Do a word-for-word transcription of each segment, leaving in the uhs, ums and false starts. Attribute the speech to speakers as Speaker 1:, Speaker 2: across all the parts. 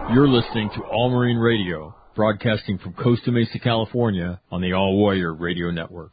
Speaker 1: You're listening to All Marine Radio, broadcasting from Costa Mesa, California, on the All Warrior Radio Network.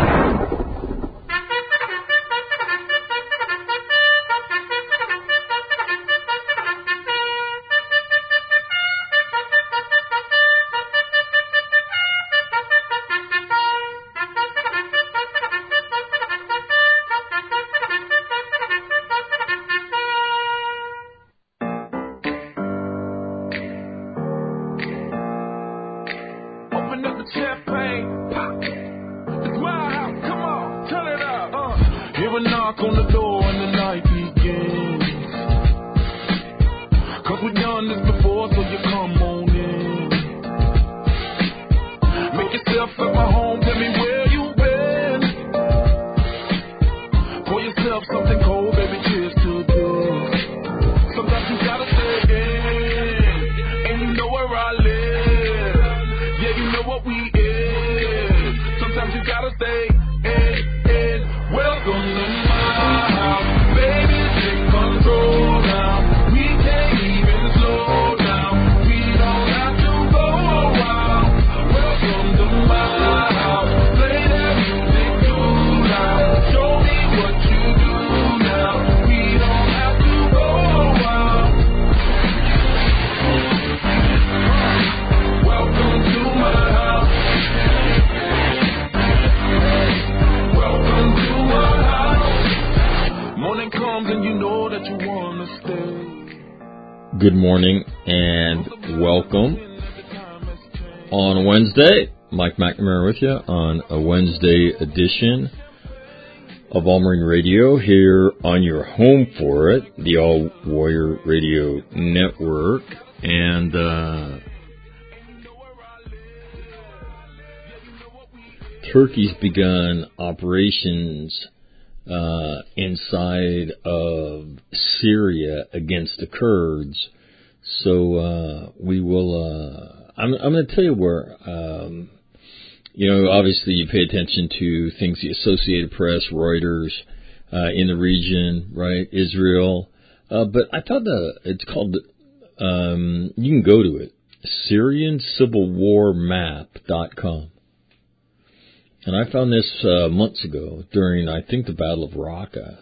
Speaker 1: Good morning and welcome on Wednesday. Mike McNamara with you on a Wednesday edition of All Marine Radio here on your home for it, the All Warrior Radio Network. And uh, Turkey's begun operations Uh, inside of Syria against the Kurds. So uh, we will. Uh, I'm, I'm going to tell you where. Um, you know, obviously you pay attention to things, the Associated Press, Reuters, uh, in the region, right? Israel. Uh, but I thought the it's called. Um, you can go to it. Syrian Civil War Map dot com. And I found this uh, months ago during, I think, the Battle of Raqqa.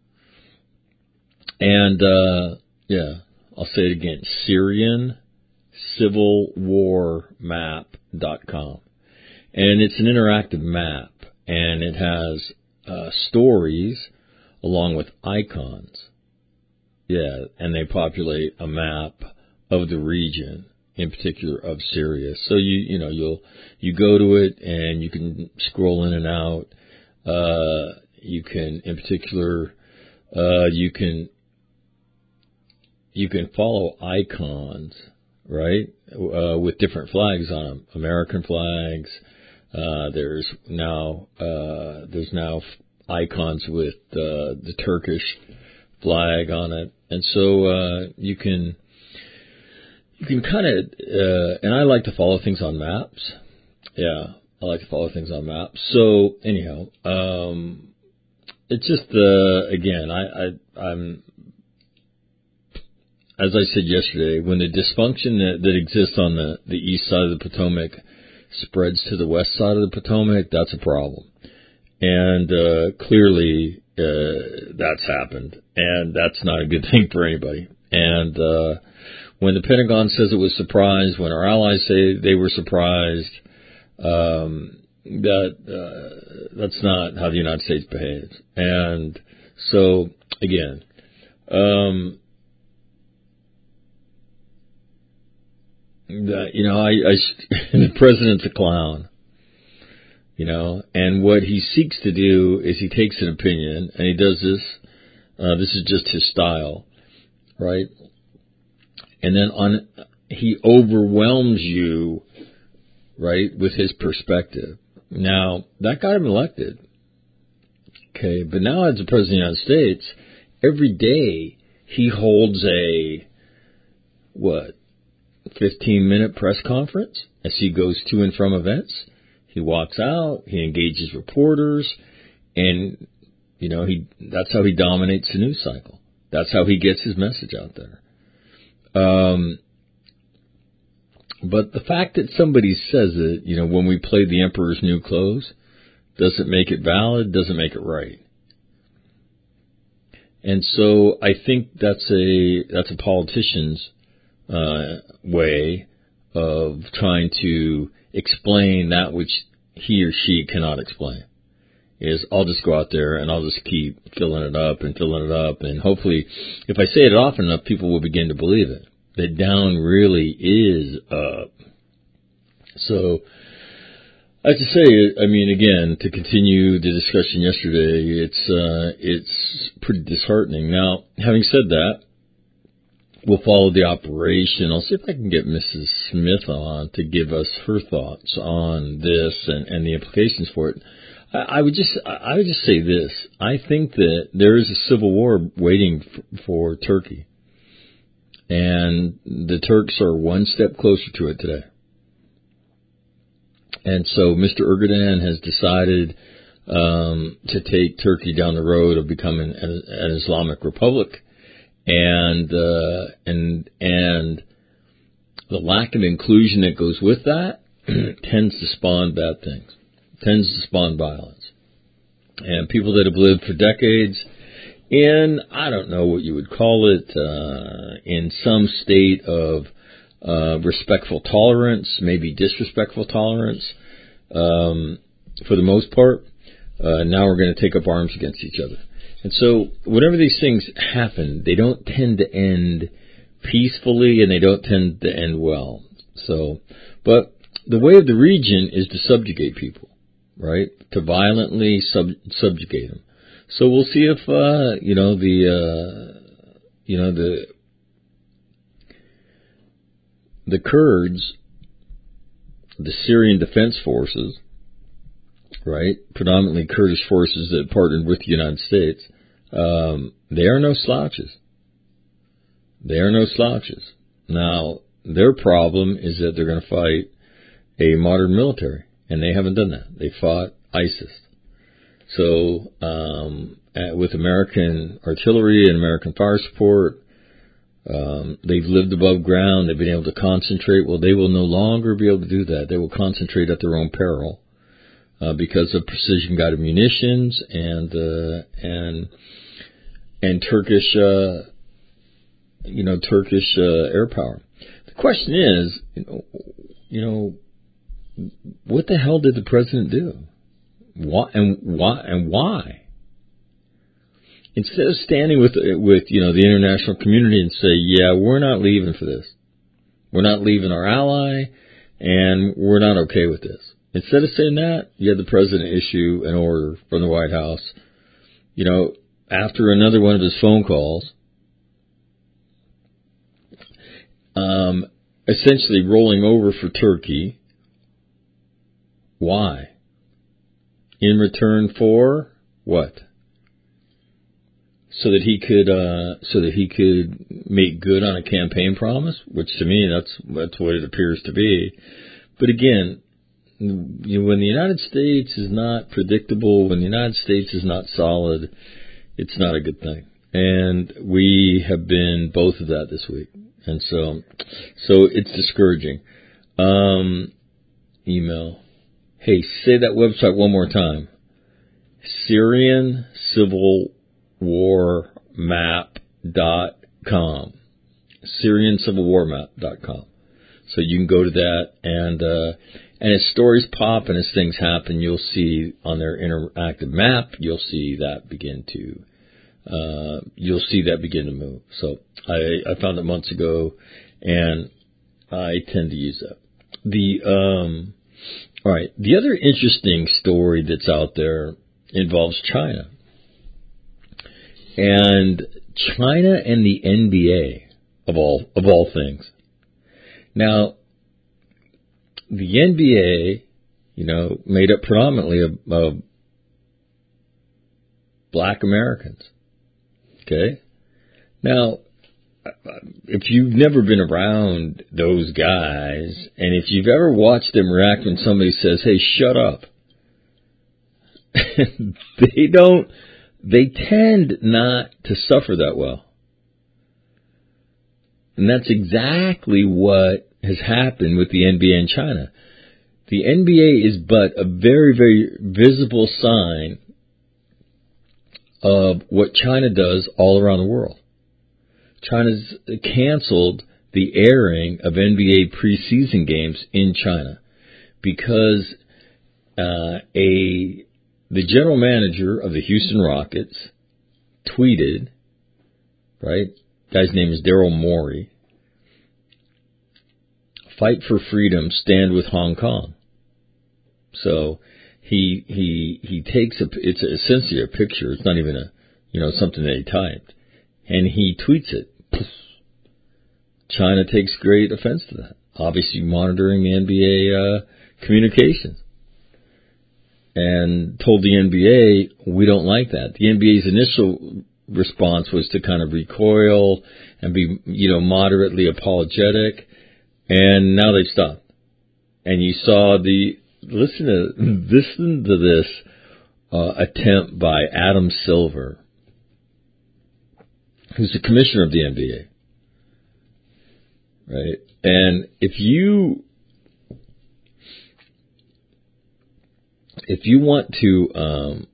Speaker 1: And, uh, yeah, I'll say it again, Syrian Civil War Map dot com. And it's an interactive map, and it has uh, stories along with icons. Yeah, and they populate a map of the region, in particular of Syria. So you you know you'll you go to it and you can scroll in and out. Uh, you can, in particular, uh, you can you can follow icons, right, uh, with different flags on them. American flags. Uh, there's now uh, there's now icons with uh, the Turkish flag on it, and so uh, you can. You can kind of, uh, and I like to follow things on maps. Yeah, I like to follow things on maps. So anyhow, um, it's just, uh, again, I, I, I'm, as I said yesterday, when the dysfunction that, that exists on the, the east side of the Potomac spreads to the west side of the Potomac, that's a problem. And uh, clearly uh, that's happened, and that's not a good thing for anybody. And uh when the Pentagon says it was surprised, when our allies say they were surprised, um, that uh, that's not how the United States behaves. And so, again, um, that, you know, I, I the president's a clown, you know, and what he seeks to do is he takes an opinion, and he does this. Uh, this is just his style, right? And then on, he overwhelms you, right, with his perspective. Now, that got him elected. Okay, but now as the President of the United States, every day he holds a, what, fifteen-minute press conference as he goes to and from events. He walks out, he engages reporters, and, you know, he that's how he dominates the news cycle. That's how he gets his message out there. Um, But the fact that somebody says it, you know, when we play The Emperor's New Clothes, doesn't make it valid, doesn't make it right. And so I think that's a that's a politician's uh, way of trying to explain that which he or she cannot explain. Is I'll just go out there and I'll just keep filling it up and filling it up, and hopefully, if I say it often enough, people will begin to believe it. That down really is up. So, I have to say, I mean, again, to continue the discussion yesterday, it's uh, it's pretty disheartening. Now, having said that, we'll follow the operation. I'll see if I can get Missus Smith on to give us her thoughts on this and, and the implications for it. I, I would just I would just say this. I think that there is a civil war waiting f- for Turkey. And the Turks are one step closer to it today. And so Mister Erdogan has decided um, to take Turkey down the road of becoming an, an Islamic republic. And uh, and and the lack of inclusion that goes with that tends to spawn bad things, tends to spawn violence. And people that have lived for decades in, I don't know what you would call it, uh, in some state of uh, respectful tolerance, maybe disrespectful tolerance, um, for the most part, uh, now we're going to take up arms against each other. And so whenever these things happen, they don't tend to end peacefully and they don't tend to end well. So, but the way of the region is to subjugate people, right? To violently sub- subjugate them. So we'll see if, uh, you know, the, uh, you know, the, the Kurds, the Syrian Defense Forces, right, predominantly Kurdish forces that partnered with the United States, um, they are no slouches. They are no slouches. Now, their problem is that they're going to fight a modern military, and they haven't done that. They fought ISIS. So, um, with American artillery and American fire support, um, they've lived above ground. They've been able to concentrate. Well, they will no longer be able to do that. They will concentrate at their own peril uh, because of precision-guided munitions and uh, and and Turkish, uh, you know, Turkish uh, air power. The question is, you know, you know, what the hell did the president do? Why and why and why? Instead of standing with with you know the international community and say, yeah, we're not leaving for this, we're not leaving our ally, and we're not okay with this. Instead of saying that, you had the president issue an order from the White House. You know, after another one of his phone calls, um, essentially rolling over for Turkey. Why? In return for what? So that he could, uh, so that he could make good on a campaign promise, which to me, that's, that's what it appears to be. But again, you know, when the United States is not predictable, when the United States is not solid, it's not a good thing. And we have been both of that this week. And so, so it's discouraging. Um, email. Hey, say that website one more time. Syrian Civil War Map dot com. Syrian Civil War Map dot com. So you can go to that, and uh, and as stories pop and as things happen, you'll see on their interactive map, you'll see that begin to uh, you'll see that begin to move. So I, I found it months ago, and I tend to use that. The um, all right, the other interesting story that's out there involves China. And China and the N B A, of all of all things. Now, the N B A, you know, made up predominantly of, of black Americans. Okay? Now, if you've never been around those guys, and if you've ever watched them react when somebody says, hey, shut up, they don't... They tend not to suffer that well. And that's exactly what has happened with the N B A in China. The N B A is but a very, very visible sign of what China does all around the world. China's canceled the airing of N B A preseason games in China because uh, a the general manager of the Houston Rockets tweeted, right? Guy's name is Daryl Morey. Fight for freedom, stand with Hong Kong. So he he he takes a it's essentially a picture. It's not even a you know something that he typed, and he tweets it. China takes great offense to that. Obviously, monitoring the N B A uh, communications, and told the N B A we don't like that. The N B A's initial response was to kind of recoil and be you know moderately apologetic, and now they've stopped. And you saw the listen to listen to this uh, attempt by Adam Silver, who's the commissioner of the N B A. Right, and if you if you want to um,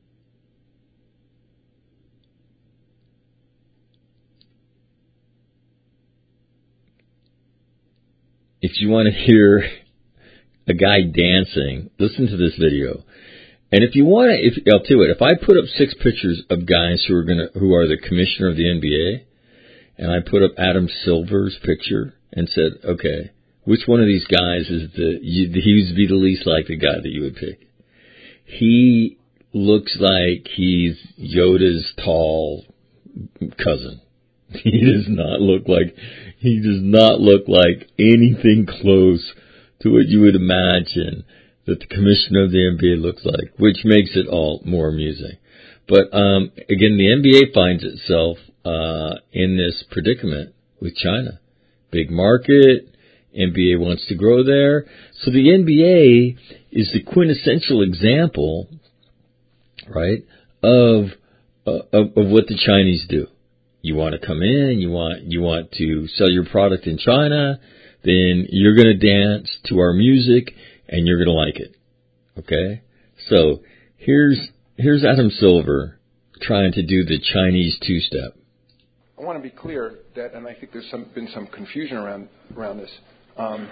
Speaker 1: if you want to hear a guy dancing, listen to this video. And if you want to, if I'll tell you what, if I put up six pictures of guys who are gonna who are the commissioner of the N B A, and I put up Adam Silver's picture and said, okay, which one of these guys is the, you, he would be the least likely guy that you would pick? He looks like he's Yoda's tall cousin. He does not look like, he does not look like anything close to what you would imagine that the commissioner of the N B A looks like, which makes it all more amusing. But, um, again, the N B A finds itself, uh, in this predicament with China. Big market, N B A wants to grow there. So the N B A is the quintessential example, right, of, uh, of of what the Chinese do. You want to come in, you want you want to sell your product in China, then you're going to dance to our music and you're going to like it. Okay? So here's here's Adam Silver trying to do the Chinese two-step.
Speaker 2: I want to be clear that, and I think there's some, been some confusion around around this. Um,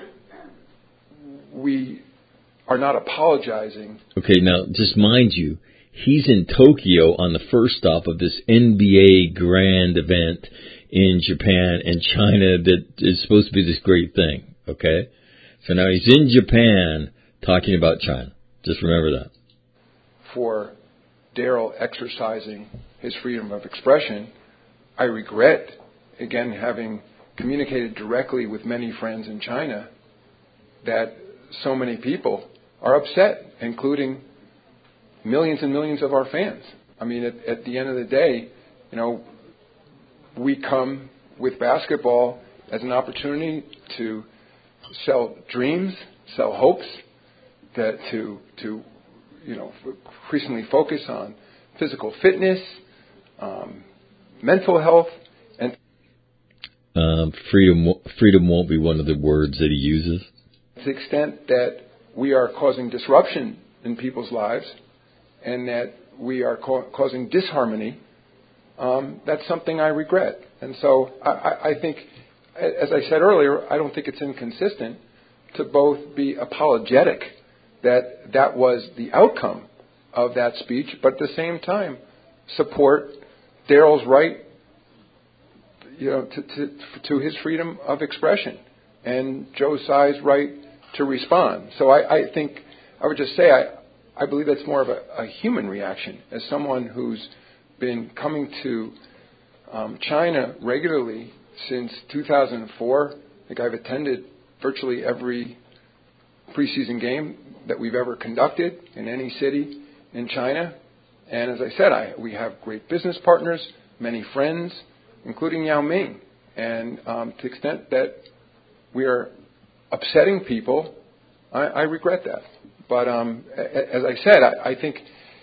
Speaker 2: we are not apologizing.
Speaker 1: Okay, now just mind you, he's in Tokyo on the first stop of this N B A grand event in Japan and China that is supposed to be this great thing. Okay, so now he's in Japan talking about China. Just remember that.
Speaker 2: For Daryl exercising his freedom of expression, I regret, again, having communicated directly with many friends in China, that so many people are upset, including millions and millions of our fans. I mean, at, at the end of the day, you know, we come with basketball as an opportunity to sell dreams, sell hopes, that to, to you know, increasingly focus on physical fitness, um, mental health, and
Speaker 1: um, freedom. Freedom won't be one of the words that he uses.
Speaker 2: To the extent that we are causing disruption in people's lives, and that we are ca- causing disharmony, um, that's something I regret. And so I, I, I think, as I said earlier, I don't think it's inconsistent to both be apologetic that that was the outcome of that speech, but at the same time support Daryl's right, you know, to, to, to his freedom of expression and Joe Tsai's right to respond. So I, I think I would just say I, I believe that's more of a, a human reaction. As someone who's been coming to um, China regularly since two thousand four, I think I've attended virtually every preseason game that we've ever conducted in any city in China. And as I said, I, we have great business partners, many friends, including Yao Ming. And um, to the extent that we are upsetting people, I, I regret that. But um, as I said, I, I think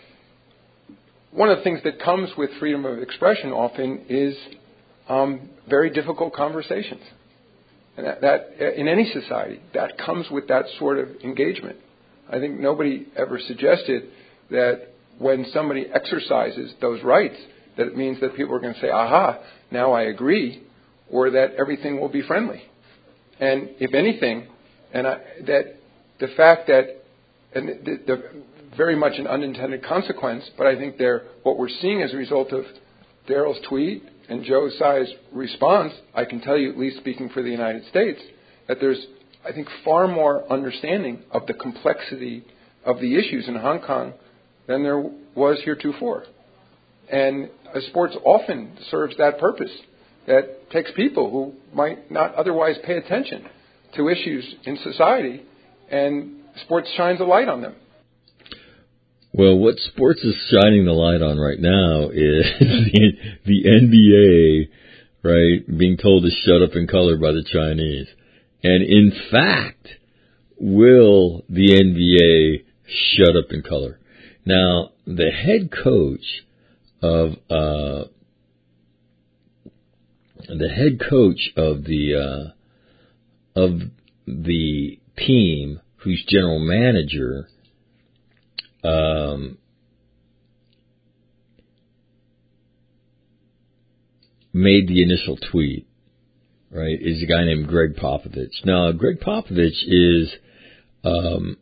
Speaker 2: one of the things that comes with freedom of expression often is um, very difficult conversations. And that, that in any society, that comes with that sort of engagement. I think nobody ever suggested that when somebody exercises those rights, that it means that people are going to say, aha, now I agree, or that everything will be friendly. And if anything, and I, that the fact that, and the, the very much an unintended consequence, but I think they're, what we're seeing as a result of Daryl's tweet and Joe Tsai's response, I can tell you, at least speaking for the United States, that there's, I think, far more understanding of the complexity of the issues in Hong Kong than there was heretofore. And uh, sports often serves that purpose, that takes people who might not otherwise pay attention to issues in society, and sports shines a light on them.
Speaker 1: Well, what sports is shining the light on right now is the, the N B A, right, being told to shut up in color by the Chinese. And in fact, will the N B A shut up in color? Now, the head coach of uh, the head coach of the uh, of the team, who's general manager, um, made the initial tweet. Right, is a guy named Greg Popovich. Now, Greg Popovich is um,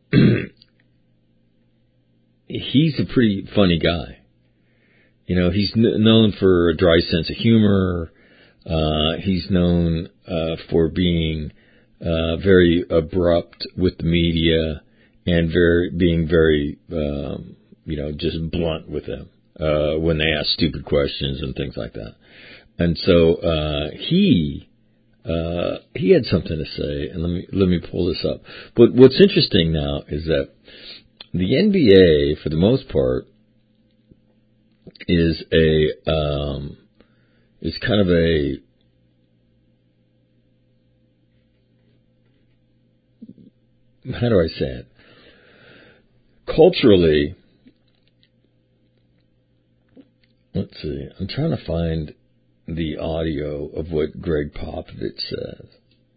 Speaker 1: he's a pretty funny guy. You know, he's n- known for a dry sense of humor. Uh, he's known uh, for being uh, very abrupt with the media and very being very, um, you know, just blunt with them uh, when they ask stupid questions and things like that. And so uh, he uh, he had something to say, and let me let me pull this up. But what's interesting now is that the N B A, for the most part, is a um, is kind of a how do I say it? Culturally, let's see. I'm trying to find the audio of what Greg Popovich says.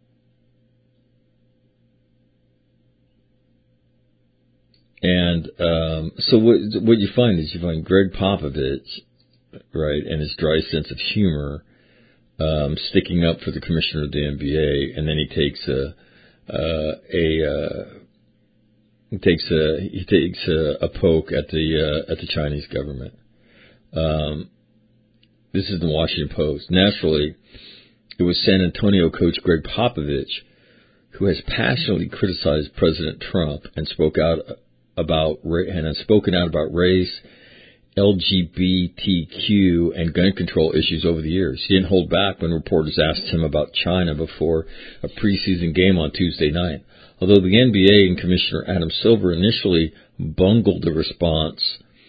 Speaker 1: And um, so what what you find is you find Greg Popovich, right, and his dry sense of humor, um, sticking up for the commissioner of the N B A, and then he takes a uh, a uh, he takes a he takes a, a poke at the uh, at the Chinese government. Um, this is the Washington Post. Naturally, it was San Antonio coach Greg Popovich who has passionately criticized President Trump and spoke out about and has spoken out about race, L G B T Q, and gun control issues over the years. He didn't hold back when reporters asked him about China before a preseason game on Tuesday night. Although the N B A and Commissioner Adam Silver initially bungled a response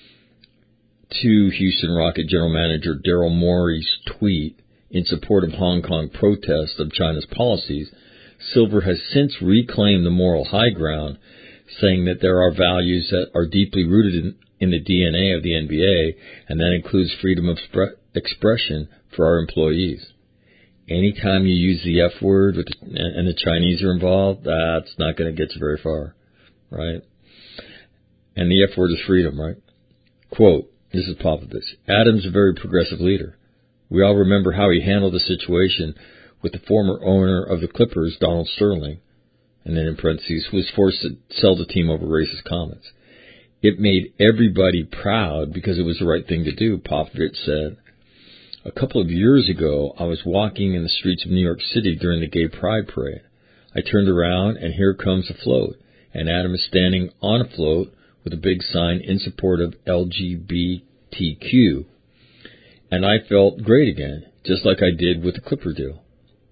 Speaker 1: to Houston Rocket General Manager Daryl Morey's tweet in support of Hong Kong protests of China's policies, Silver has since reclaimed the moral high ground, saying that there are values that are deeply rooted in, in the D N A of the N B A, and that includes freedom of spre- expression for our employees. Anytime you use the F word with the, and the Chinese are involved, that's not going to get you very far, right? And the F word is freedom, right? Quote, this is Popovich. Adam's a very progressive leader. We all remember how he handled the situation with the former owner of the Clippers, Donald Sterling, and then in parentheses, who was forced to sell the team over racist comments. It made everybody proud because it was the right thing to do, Popovich said. A couple of years ago, I was walking in the streets of New York City during the Gay Pride Parade. I turned around, and here comes a float, and Adam is standing on a float with a big sign in support of L G B T Q. And I felt great again, just like I did with the Clipper deal.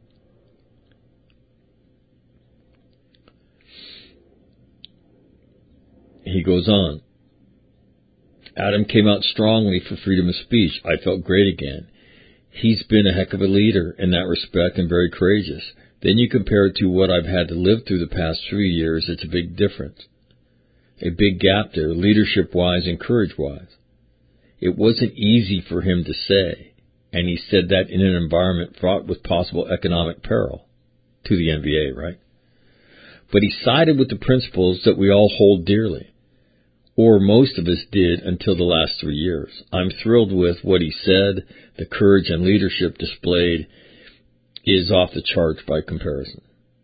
Speaker 1: He goes on. Adam came out strongly for freedom of speech. I felt great again. He's been a heck of a leader in that respect and very courageous. Then you compare it to what I've had to live through the past three years. It's a big difference. A big gap there, leadership-wise and courage-wise. It wasn't easy for him to say, and he said that in an environment fraught with possible economic peril. to the N B A, right? But he sided with the principles that we all hold dearly, or most of us did until the last three years. I'm thrilled with what he said. The courage and leadership displayed is off the charts by comparison.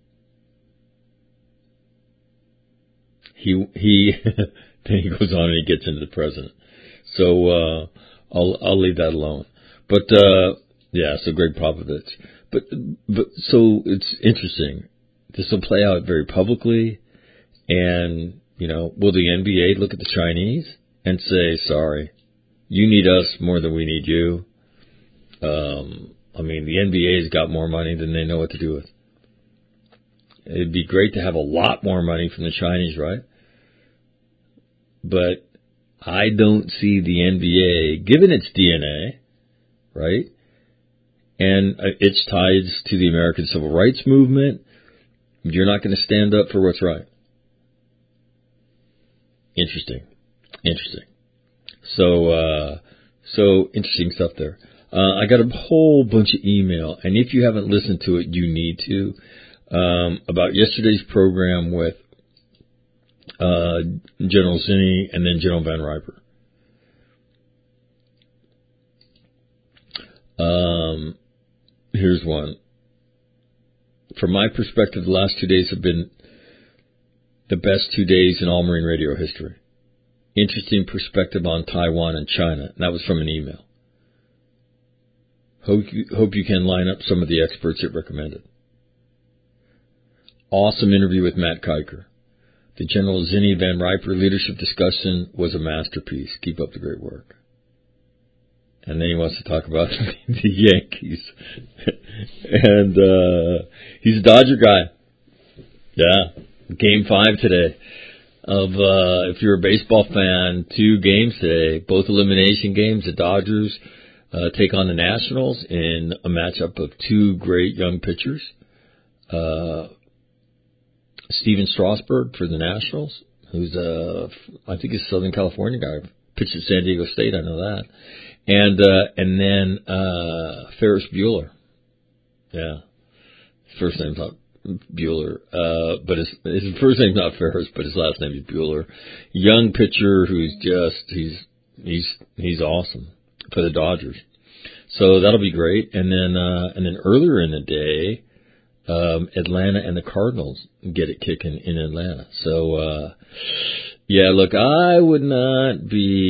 Speaker 1: He he then he goes on and he gets into the president. So uh, I'll I'll leave that alone. But uh, yeah, so Greg Popovich. But but so it's interesting. This will play out very publicly, and you know, will the N B A look at the Chinese and say, "Sorry, you need us more than we need you"? Um, I mean, the N B A's got more money than they know what to do with. It'd be great to have a lot more money from the Chinese, right? But I don't see the N B A, given its D N A, right, and its ties to the American Civil Rights Movement, you're not going to stand up for what's right. Interesting. Interesting. So, uh, so interesting stuff there. Uh, I got a whole bunch of email, and if you haven't listened to it, you need to, um, about yesterday's program with uh, General Zinni and then General Van Riper. Um, here's one. From my perspective, the last two days have been the best two days in all Marine radio history. Interesting perspective on Taiwan and China. And that was from an email. Hope you, hope you can line up some of the experts it recommended. Awesome interview with Matt Kiker. The General Zinni Van Riper leadership discussion was a masterpiece. Keep up the great work. And then he wants to talk about the Yankees. and uh, he's a Dodger guy. Yeah. Game five today. Of uh, if you're a baseball fan, two games today, both elimination games. The Dodgers uh, take on the Nationals in a matchup of two great young pitchers. Uh, Steven Strasburg for the Nationals, who's a, I think he's a Southern California guy. Pitched at San Diego State, I know that. And uh, and then uh, Ferris Bueller. Yeah, his first name's not Bueller, uh, but his his first name's not Ferris, but his last name is Bueller. Young pitcher who's just he's he's he's awesome for the Dodgers. So that'll be great. And then uh, and then earlier in the day, um, Atlanta and the Cardinals get it kicking in Atlanta. So uh, yeah, look, I would not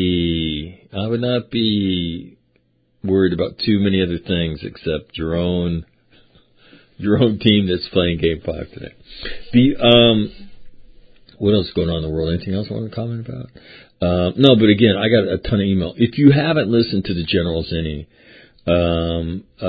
Speaker 1: be I would not be worried about too many other things except your own. Your own team that's playing Game Five today. The um, what else is going on in the world? Anything else I want to comment about? Uh, no, but again, I got a ton of email. If you haven't listened to the General Zinni um, uh,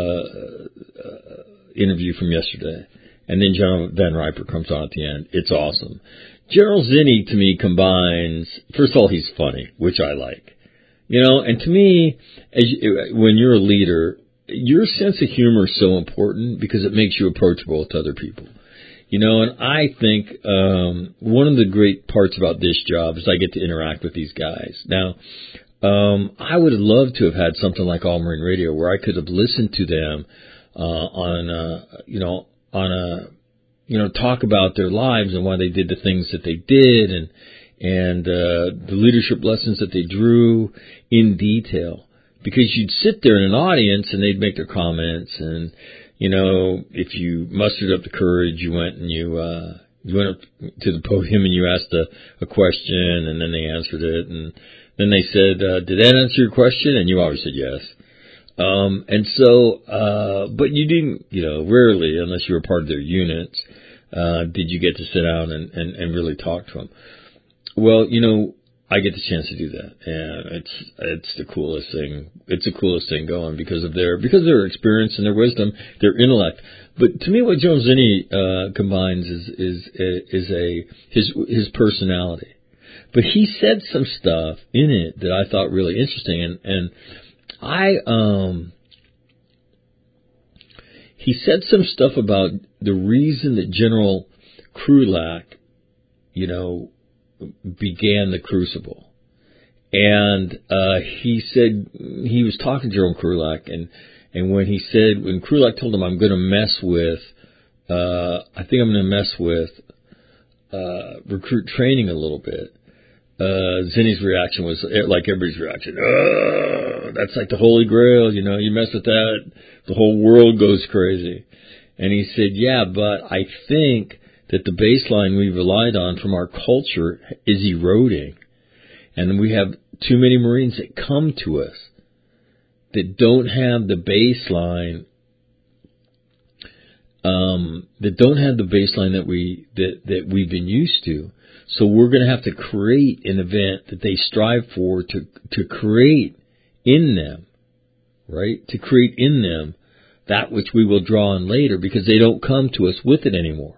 Speaker 1: uh, interview from yesterday, and then General Van Riper comes on at the end, it's awesome. General Zinni to me combines. First of all, he's funny, which I like. You know, and to me, as you, when you're a leader, your sense of humor is so important because it makes you approachable to other people. You know, and I think um, one of the great parts about this job is I get to interact with these guys. Now, um, I would have loved to have had something like All Marine Radio where I could have listened to them uh, on, uh, you know, on a, you know, talk about their lives and why they did the things that they did and and uh, the leadership lessons that they drew in detail. Because you'd sit there in an audience and they'd make their comments, and you know, if you mustered up the courage, you went and you uh, you went up to the podium and you asked a, a question, and then they answered it, and then they said, uh, "Did that answer your question?" And you always said yes. Um, and so, uh, but you didn't, you know, rarely, unless you were part of their units, uh, did you get to sit down and, and, and really talk to them. Well, you know. I get the chance to do that, and it's it's the coolest thing. It's the coolest thing going because of their because of their experience and their wisdom, their intellect. But to me, what General Zinni uh, combines is is is a his his personality. But he said some stuff in it that I thought really interesting, and and I um he said some stuff about the reason that General Krulak, you know, began the Crucible. And uh, he said he was talking to General Krulak, and, and when he said, when Krulak told him, I'm going to mess with uh, I think I'm going to mess with uh, recruit training a little bit. Uh, Zinni's reaction was like everybody's reaction. Oh, that's like the Holy Grail, you know, you mess with that, the whole world goes crazy. And he said, yeah, but I think that the baseline we relied on from our culture is eroding. And we have too many Marines that come to us that don't have the baseline, um, that don't have the baseline that we, that, that we've been used to. So we're going to have to create an event that they strive for to, to create in them, right? To create in them that which we will draw on later because they don't come to us with it anymore.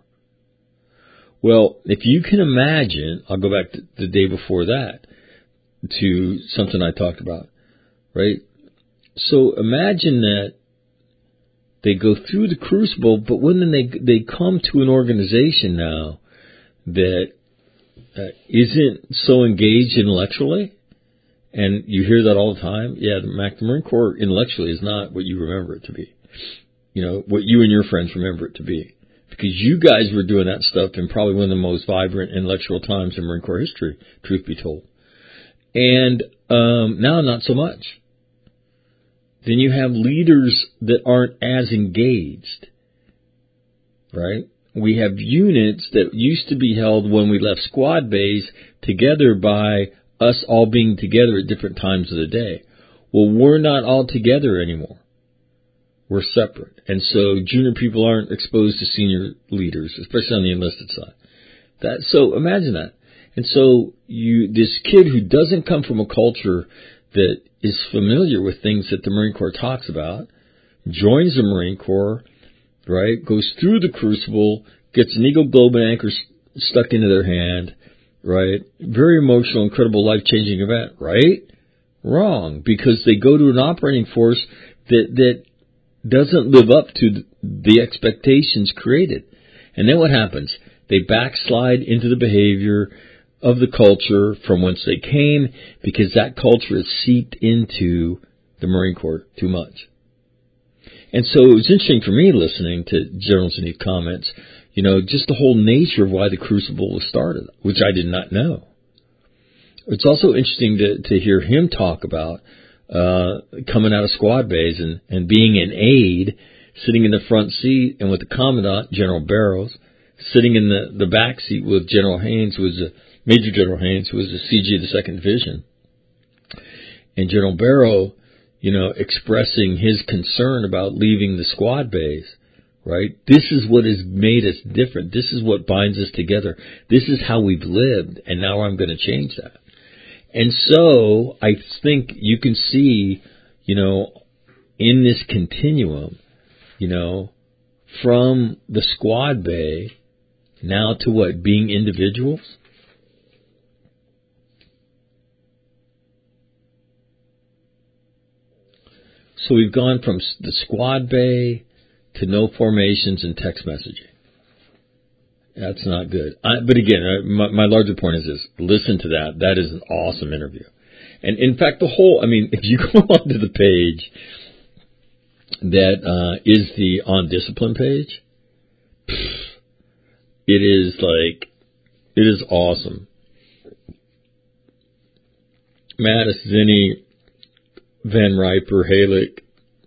Speaker 1: Well, if you can imagine, I'll go back to the day before that to something I talked about, right? So imagine that they go through the crucible, but when they, they come to an organization now that Uh, isn't so engaged intellectually, and you hear that all the time. Yeah, the Marine Corps intellectually is not what you remember it to be. You know, what you and your friends remember it to be. Because you guys were doing that stuff in probably one of the most vibrant intellectual times in Marine Corps history, truth be told. And um, now not so much. Then you have leaders that aren't as engaged, right? We have units that used to be held when we left squad bays together by us all being together at different times of the day. Well, we're not all together anymore. We're separate. And so junior people aren't exposed to senior leaders, especially on the enlisted side. That, so imagine that. And so you, this kid who doesn't come from a culture that is familiar with things that the Marine Corps talks about, joins the Marine Corps, right, goes through the crucible, gets an Eagle Globe and anchor st- stuck into their hand, right? Very emotional, incredible, life-changing event, right? Wrong, because they go to an operating force that that doesn't live up to the expectations created. And then what happens? They backslide into the behavior of the culture from whence they came because that culture is seeped into the Marine Corps too much. And so it was interesting for me listening to General Zinni's comments, you know, just the whole nature of why the Crucible was started, which I did not know. It's also interesting to, to hear him talk about uh, coming out of squad bays and, and being an aide, sitting in the front seat, and with the Commandant, General Barrows, sitting in the, the back seat with General Haynes, who was a, Major General Haynes, who was the C G of the second Division. And General Barrow, you know, expressing his concern about leaving the squad bays, right? This is what has made us different. This is what binds us together. This is how we've lived, and now I'm going to change that. And so I think you can see, you know, in this continuum, you know, from the squad bay now to what, being individuals? So we've gone from the squad bay to no formations and text messaging. That's not good. I, but again, my, my larger point is this. Listen to that. That is an awesome interview. And in fact, the whole, I mean, if you go onto the page that uh, is the On Discipline page, it is like, it is awesome. Mattis, Zinni, Van Riper, Halick,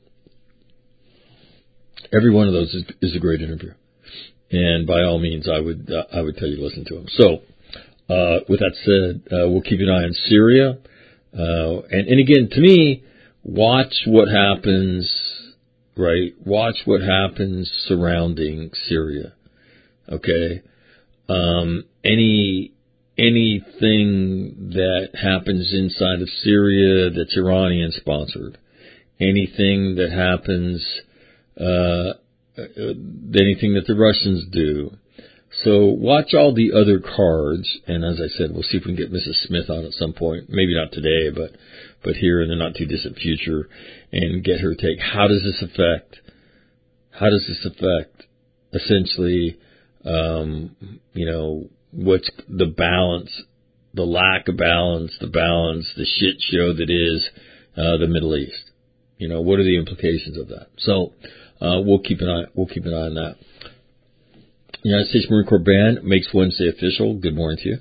Speaker 1: every one of those is, is a great interview. And by all means, I would uh, I would tell you to listen to them. So, uh, with that said, uh, we'll keep an eye on Syria. Uh, and, and again, to me, watch what happens, right? Watch what happens surrounding Syria. Okay? Um, any, anything that happens inside of Syria that's Iranian sponsored, anything that happens, uh, anything that the Russians do. So watch all the other cards, and as I said, we'll see if we can get Missus Smith on at some point. Maybe not today, but but here in the not too distant future, and get her take. How does this affect? How does this affect essentially? Um, you know, what's the balance, the lack of balance, the balance, the shit show that is uh, the Middle East. You know, what are the implications of that? So. Uh, we'll keep an eye. We'll keep an eye on that. United States Marine Corps Band makes Wednesday official. Good morning to you.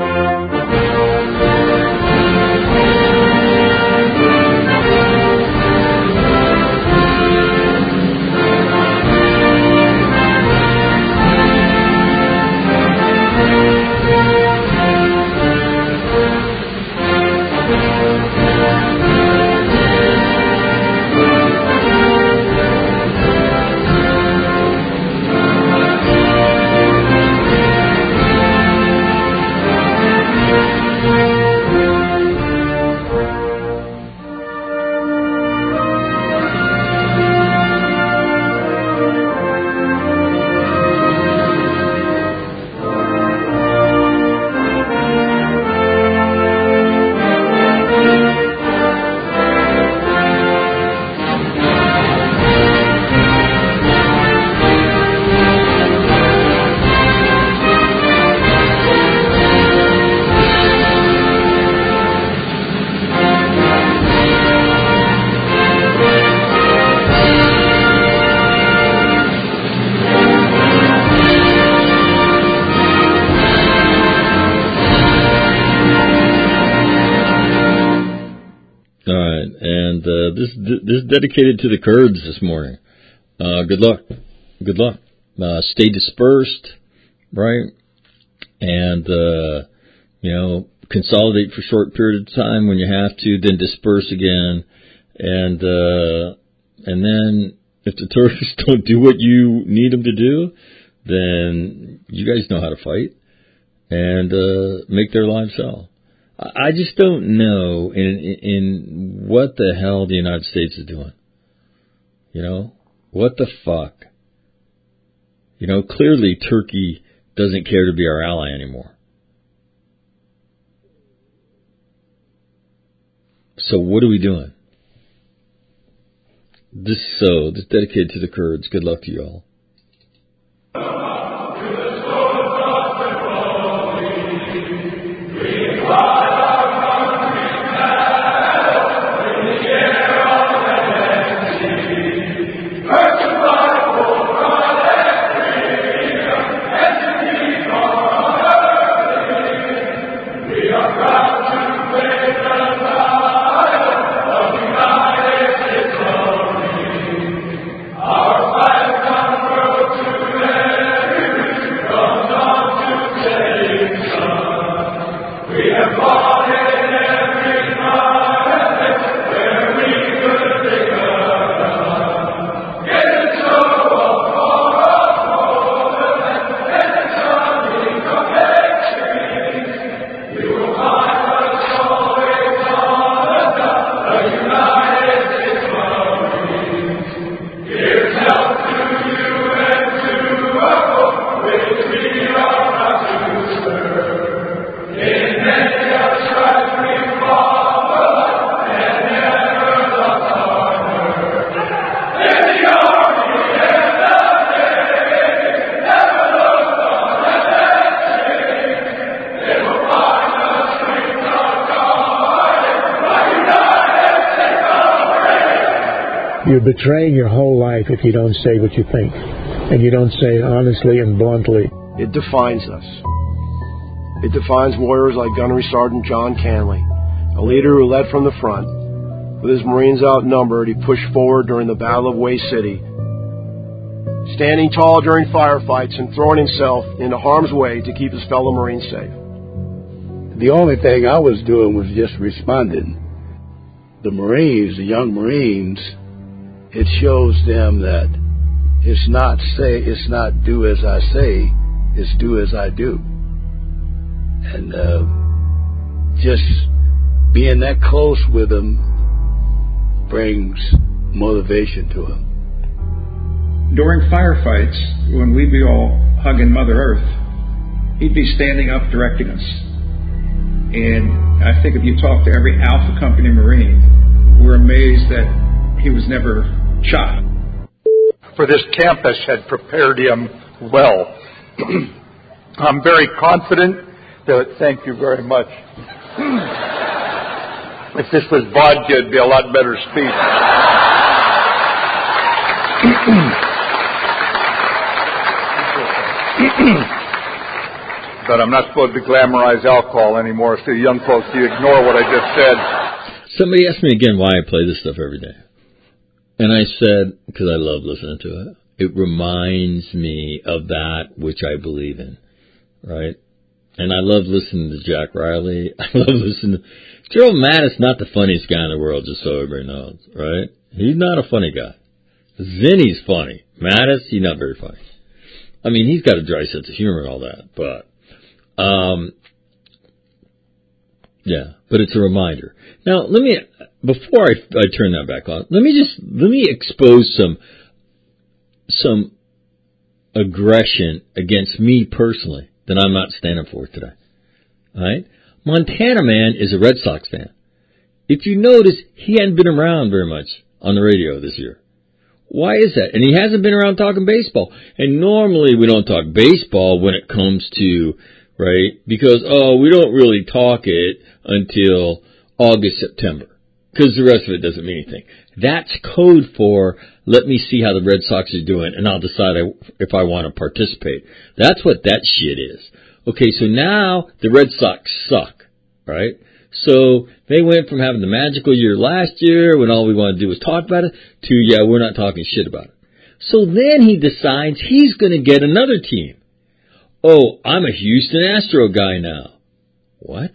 Speaker 1: This this is dedicated to the Kurds this morning. Uh, good luck. Good luck. Uh, stay dispersed, right? And, uh, you know, consolidate for a short period of time when you have to, then disperse again. And, uh, and then if the terrorists don't do what you need them to do, then you guys know how to fight and, uh, make their lives hell. I just don't know in in what the hell the United States is doing. You know, what the fuck? You know, clearly Turkey doesn't care to be our ally anymore. So what are we doing? This so this is dedicated to the Kurds. Good luck to you all.
Speaker 3: You're betraying your whole life if you don't say what you think, and you don't say it honestly and bluntly.
Speaker 4: It defines us. It defines warriors like Gunnery Sergeant John Canley, a leader who led from the front. With his Marines outnumbered, he pushed forward during the Battle of Way City, standing tall during firefights and throwing himself into harm's way to keep his fellow Marines safe.
Speaker 5: The only thing I was doing was just responding. The Marines, the young Marines, it shows them that it's not say, it's not do as I say, it's do as I do. And uh, just being that close with them brings motivation to them.
Speaker 6: During firefights, when we'd be all hugging Mother Earth, he'd be standing up directing us. And I think if you talk to every Alpha Company Marine, we're amazed that he was never shot.
Speaker 7: For this campus had prepared him well. I'm very confident that, thank you very much. If this was vodka, it'd be a lot better speech. But I'm not supposed to glamorize alcohol anymore, so young folks, you ignore what I just said.
Speaker 1: Somebody asked me again why I play this stuff every day. And I said, because I love listening to it. It reminds me of that which I believe in, right? And I love listening to Jack Riley. I love listening to... Gerald Mattis, not the funniest guy in the world, just so everybody knows, right? He's not a funny guy. Zinni's funny. Mattis, he's not very funny. I mean, he's got a dry sense of humor and all that, but... Um, yeah, but it's a reminder. Now, let me... Before I, I turn that back on, let me just... Let me expose some... some aggression against me personally that I'm not standing for today. All right? Montana Man is a Red Sox fan. If you notice, he hadn't been around very much on the radio this year. Why is that? And he hasn't been around talking baseball. And normally we don't talk baseball when it comes to, right, because, oh, we don't really talk it until August, September, because the rest of it doesn't mean anything. That's code for, let me see how the Red Sox are doing, and I'll decide if I want to participate. That's what that shit is. Okay, so now the Red Sox suck, right? So they went from having the magical year last year when all we want to do was talk about it to, yeah, we're not talking shit about it. So then he decides he's going to get another team. Oh, I'm a Houston Astro guy now. What?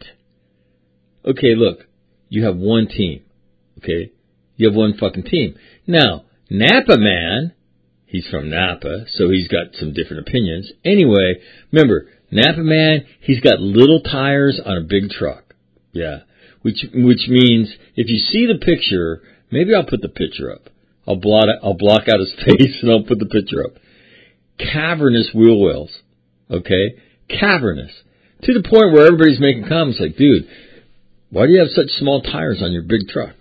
Speaker 1: Okay, look, you have one team, okay? You have one fucking team. Now, Napa Man, he's from Napa, so he's got some different opinions. Anyway, remember, Napa Man, he's got little tires on a big truck. Yeah, which which means if you see the picture, maybe I'll put the picture up. I'll blot it, I'll block out his face and I'll put the picture up. Cavernous wheel wells, okay? Cavernous. To the point where everybody's making comments like, dude, why do you have such small tires on your big truck?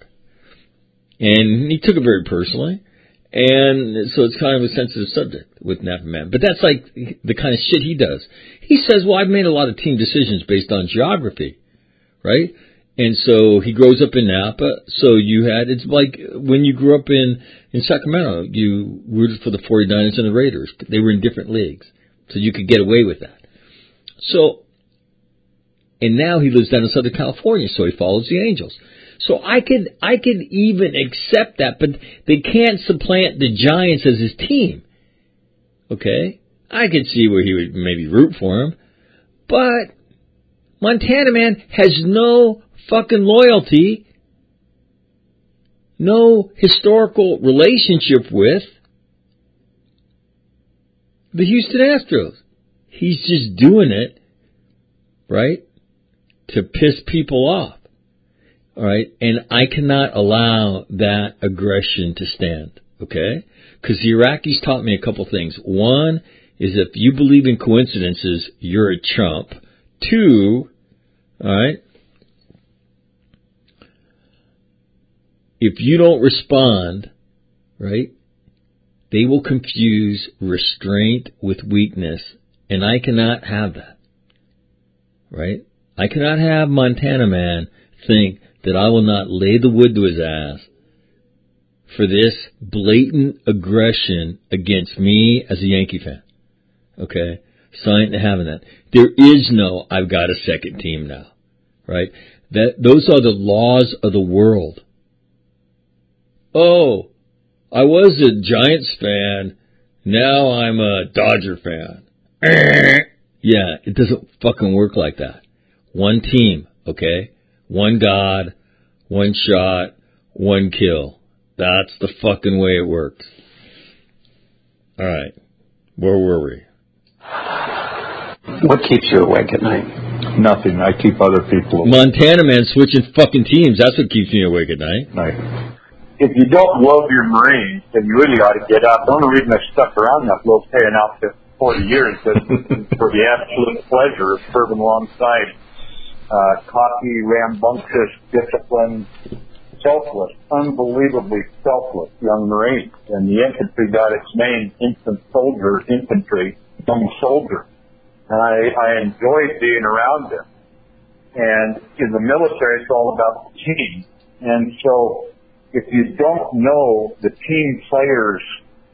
Speaker 1: And he took it very personally. And so it's kind of a sensitive subject with Napa Man. But that's like the kind of shit he does. He says, well, I've made a lot of team decisions based on geography, right? And so he grows up in Napa. So you had, it's like when you grew up in, in Sacramento, you rooted for the forty-niners and the Raiders. They were in different leagues. So you could get away with that. So, and now he lives down in Southern California, so he follows the Angels. So I could I could even accept that, but they can't supplant the Giants as his team. Okay? I could see where he would maybe root for him. But Montana Man has no fucking loyalty, no historical relationship with the Houston Astros. He's just doing it, right, to piss people off. All right, and I cannot allow that aggression to stand, okay? Because the Iraqis taught me a couple things. One is if you believe in coincidences, you're a chump. Two, all right, if you don't respond, right, they will confuse restraint with weakness, and I cannot have that, right? I cannot have Montana Man think that I will not lay the wood to his ass for this blatant aggression against me as a Yankee fan. Okay? So I ain't having that. There is no, I've got a second team now. Right? That, those are the laws of the world. Oh, I was a Giants fan. Now I'm a Dodger fan. Yeah, it doesn't fucking work like that. One team, okay? One God, one shot, one kill. That's the fucking way it works. All right. Where were we?
Speaker 8: What keeps you awake at night?
Speaker 7: Nothing. I keep other people awake.
Speaker 1: Montana Man switching fucking teams. That's what keeps me awake at night.
Speaker 7: Night.
Speaker 9: If you don't love your Marines, then you really ought to get out. The only reason I stuck around that little paying out for forty years is for the absolute pleasure of serving alongside Uh, cocky, rambunctious, disciplined, selfless, unbelievably selfless young Marines. And the infantry got its name, infant soldier, infantry, young soldier. And I, I enjoyed being around them. And in the military, it's all about the team. And so if you don't know the team players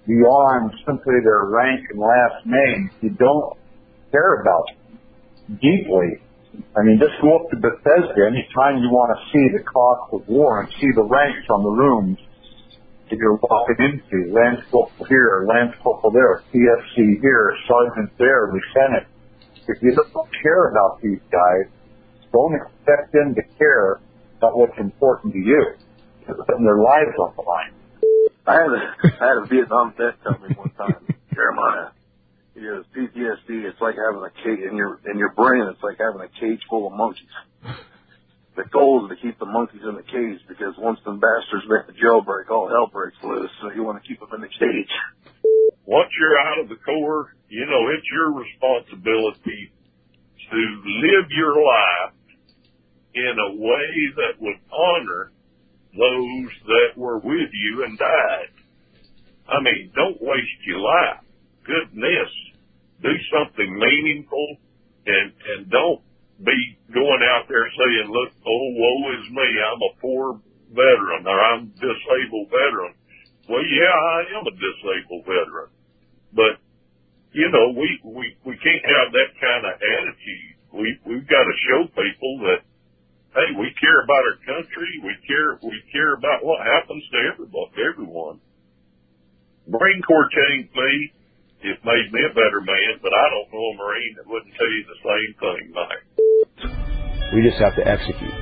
Speaker 9: beyond simply their rank and last name, you don't care about deeply. I mean, just go up to Bethesda anytime you want to see the cost of war and see the ranks on the rooms that you're walking into. Lance Corporal here, Lance Corporal there, C F C here, Sergeant there, Lieutenant. If you don't care about these guys, don't expect them to care about what's important to you. They're putting their lives on the line.
Speaker 8: I had a, I had a Vietnam vet tell me one time, Jeremiah, he goes, P T S D, it's like having a cage in your, in your brain, it's like having a cage full of monkeys. The goal is to keep the monkeys in the cage because once the bastards make the jailbreak, all hell breaks loose, so you want to keep them in the cage.
Speaker 10: Once you're out of the Corps, you know, it's your responsibility to live your life in a way that would honor those that were with you and died. I mean, don't waste your life. Goodness, do something meaningful and, and don't be going out there saying, look, oh, woe is me, I'm a poor veteran or I'm a disabled veteran. Well, yeah, I am a disabled veteran. But, you know, we, we, we can't have that kind of attitude. We, we've got to show people that, hey, we care about our country. We care, we care about what happens to everybody, everyone. Marine Corps changed me. It made me a better man, but I don't know a Marine that wouldn't tell you the same thing, Mike.
Speaker 4: We just have to execute.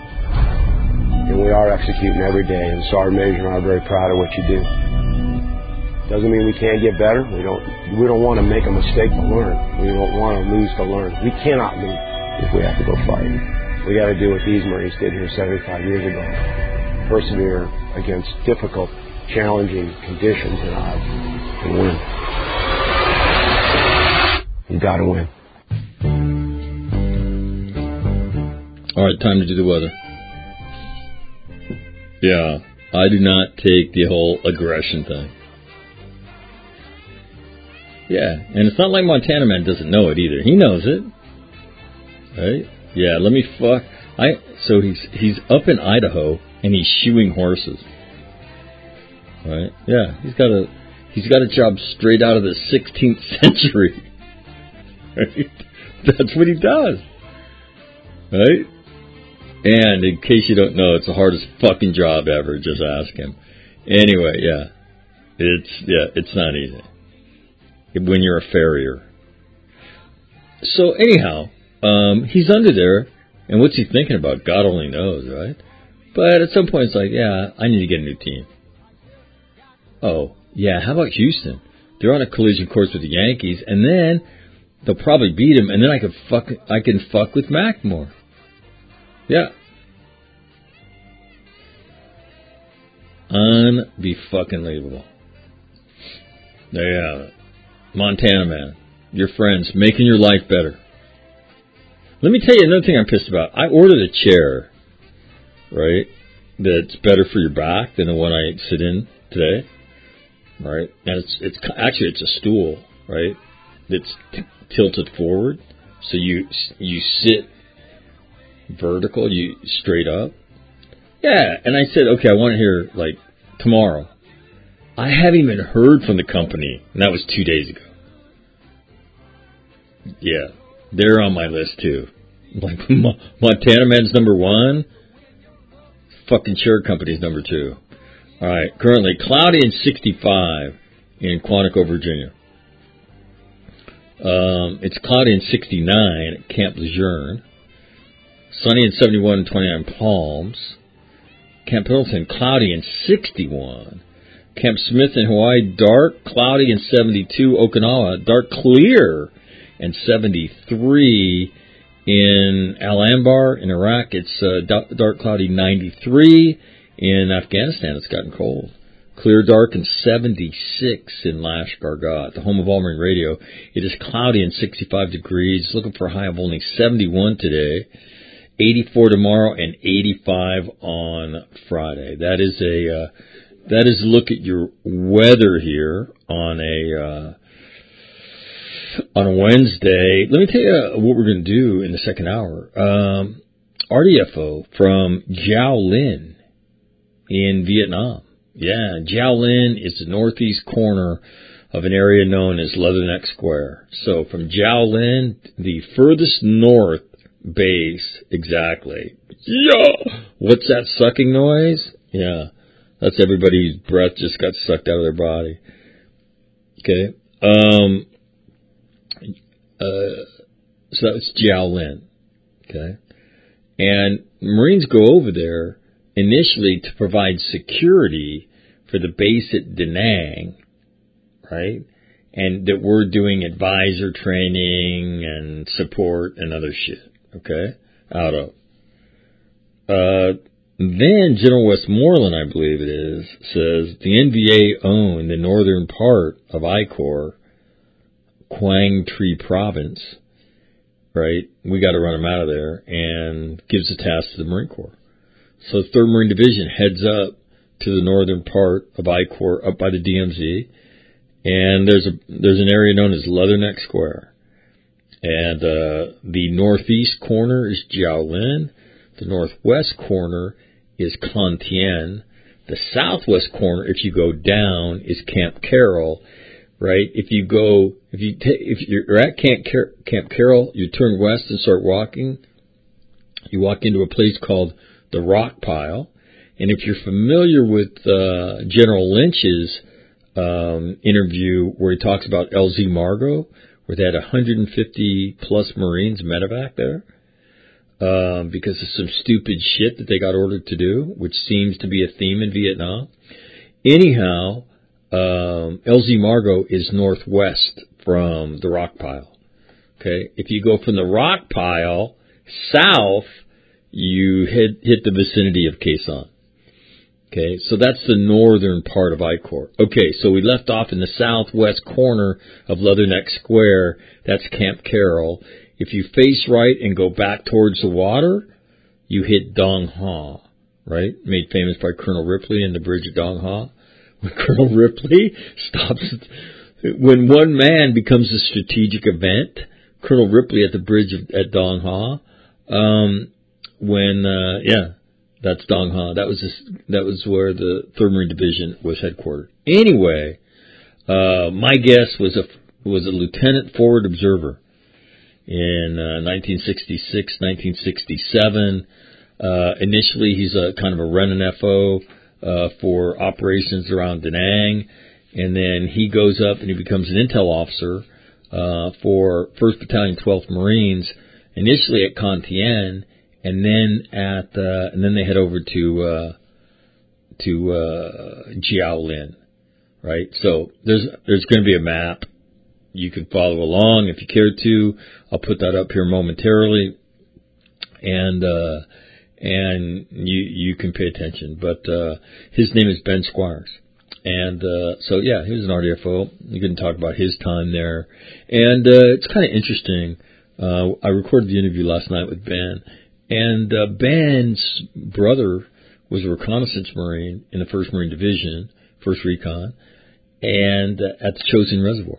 Speaker 4: And we are executing every day, and Sergeant Major and I are very proud of what you do. Doesn't mean we can't get better. We don't, we don't want to make a mistake to learn. We don't want to lose to learn. We cannot lose if we have to go fight. We got to do what these Marines did here seventy-five years ago. Persevere against difficult, challenging conditions and odds and win. You got to win.
Speaker 1: All right, time to do the weather. Yeah, I do not take the whole aggression thing. Yeah, and it's not like Montana Man doesn't know it either. He knows it. Right? Yeah, let me fuck. I so he's he's up in Idaho and he's shoeing horses. Right? Yeah, he's got a he's got a job straight out of the sixteenth century. Right? That's what he does. Right? And in case you don't know, it's the hardest fucking job ever. Just ask him. Anyway, yeah, it's yeah, it's not easy when you're a farrier. So anyhow, um, he's under there, and what's he thinking about? God only knows, right? But at some point, it's like, yeah, I need to get a new team. Oh, yeah, how about Houston? They're on a collision course with the Yankees, and then they'll probably beat him, and then I can fuck, I can fuck with McMore. Yeah. Unbe-fucking-believable. There you have it. Montana Man, your friends, making your life better. Let me tell you another thing I'm pissed about. I ordered a chair, right, that's better for your back than the one I sit in today, right? And it's it's actually it's a stool, right, that's t- tilted forward, so you you sit vertical, you straight up. Yeah, and I said, okay, I want to hear like tomorrow. I haven't even heard from the company, and that was two days ago. Yeah, they're on my list too. Like Montana Man's number one, fucking chair company's number two. All right, currently cloudy and sixty-five in Quantico, Virginia. Um, it's cloudy and sixty-nine at Camp Lejeune. Sunny and seventy-one and twenty-nine Palms. Camp Pendleton, cloudy and sixty-one. Camp Smith in Hawaii, dark, cloudy and seventy-two. Okinawa, dark, clear and seventy-three. In Al-Anbar in Iraq, it's uh, dark, cloudy, ninety-three. In Afghanistan, it's gotten cold. Clear, dark, and seventy-six in Lashkar-Ghat, the home of All Marine Radio. It is cloudy and sixty-five degrees. Looking for a high of only seventy-one today. eighty-four tomorrow and eighty-five on Friday. That is a uh, that is a look at your weather here on a uh, on a Wednesday. Let me tell you what we're going to do in the second hour. Um, R D F O from Jiao Lin in Vietnam. Yeah, Jiaolin is the northeast corner of an area known as Leatherneck Square. So from Jiaolin, the furthest north base, exactly. Yeah! What's that sucking noise? Yeah, that's everybody's breath just got sucked out of their body. Okay. Um, uh, so that's Jiaolin. Okay. And Marines go over there initially to provide security for the base at Da Nang, right? And that we're doing advisor training and support and other shit, okay? Out of. Uh, then General Westmoreland, I believe it is, says the N V A owned the northern part of I Corps, Quang Tri Province, right? We got to run them out of there, and gives the task to the Marine Corps. So the third Marine Division heads up to the northern part of I Corps, up by the D M Z, and there's a there's an area known as Leatherneck Square, and uh, the northeast corner is Jiaolin, the northwest corner is Con Thien, the southwest corner, if you go down, is Camp Carroll. Right? If you go, if you ta- if you're at Camp, Car- Camp Carroll, you turn west and start walking. You walk into a place called the Rock Pile, and if you're familiar with uh, General Lynch's um, interview where he talks about L Z Margot, where they had one hundred fifty plus Marines medevac there um, because of some stupid shit that they got ordered to do, which seems to be a theme in Vietnam. Anyhow. Um, L Z Margot is northwest from the Rock Pile. Okay, if you go from the Rock Pile south, you hit hit the vicinity of Quezon. Okay, so that's the northern part of I Corps. Okay, so we left off in the southwest corner of Leatherneck Square. That's Camp Carroll. If you face right and go back towards the water, you hit Dong Ha, right? Made famous by Colonel Ripley and the bridge at Dong Ha. When Colonel Ripley stops, when one man becomes a strategic event, Colonel Ripley at the bridge of, at Dong Ha, um, when, uh, yeah, that's Dong Ha. That was this, that was where the third Marine Division was headquartered. Anyway, uh, my guess was a, was a lieutenant forward observer in, uh, nineteen sixty-six, nineteen sixty-seven. Uh, initially he's a kind of a run-in F O. Uh, for operations around Da Nang, and then he goes up and he becomes an intel officer uh, for first Battalion, twelfth Marines, initially at Con Thien, and then at uh, and then they head over to uh, to uh, Jiaolin, right? So there's there's going to be a map. You can follow along if you care to. I'll put that up here momentarily, and. Uh, And you you can pay attention. But uh, his name is Ben Squires. And uh, so, yeah, he was an R D F O. You can talk about his time there. And uh, it's kind of interesting. Uh, I recorded the interview last night with Ben. And uh, Ben's brother was a reconnaissance Marine in the first Marine Division, first Recon, and uh, at the Chosin Reservoir.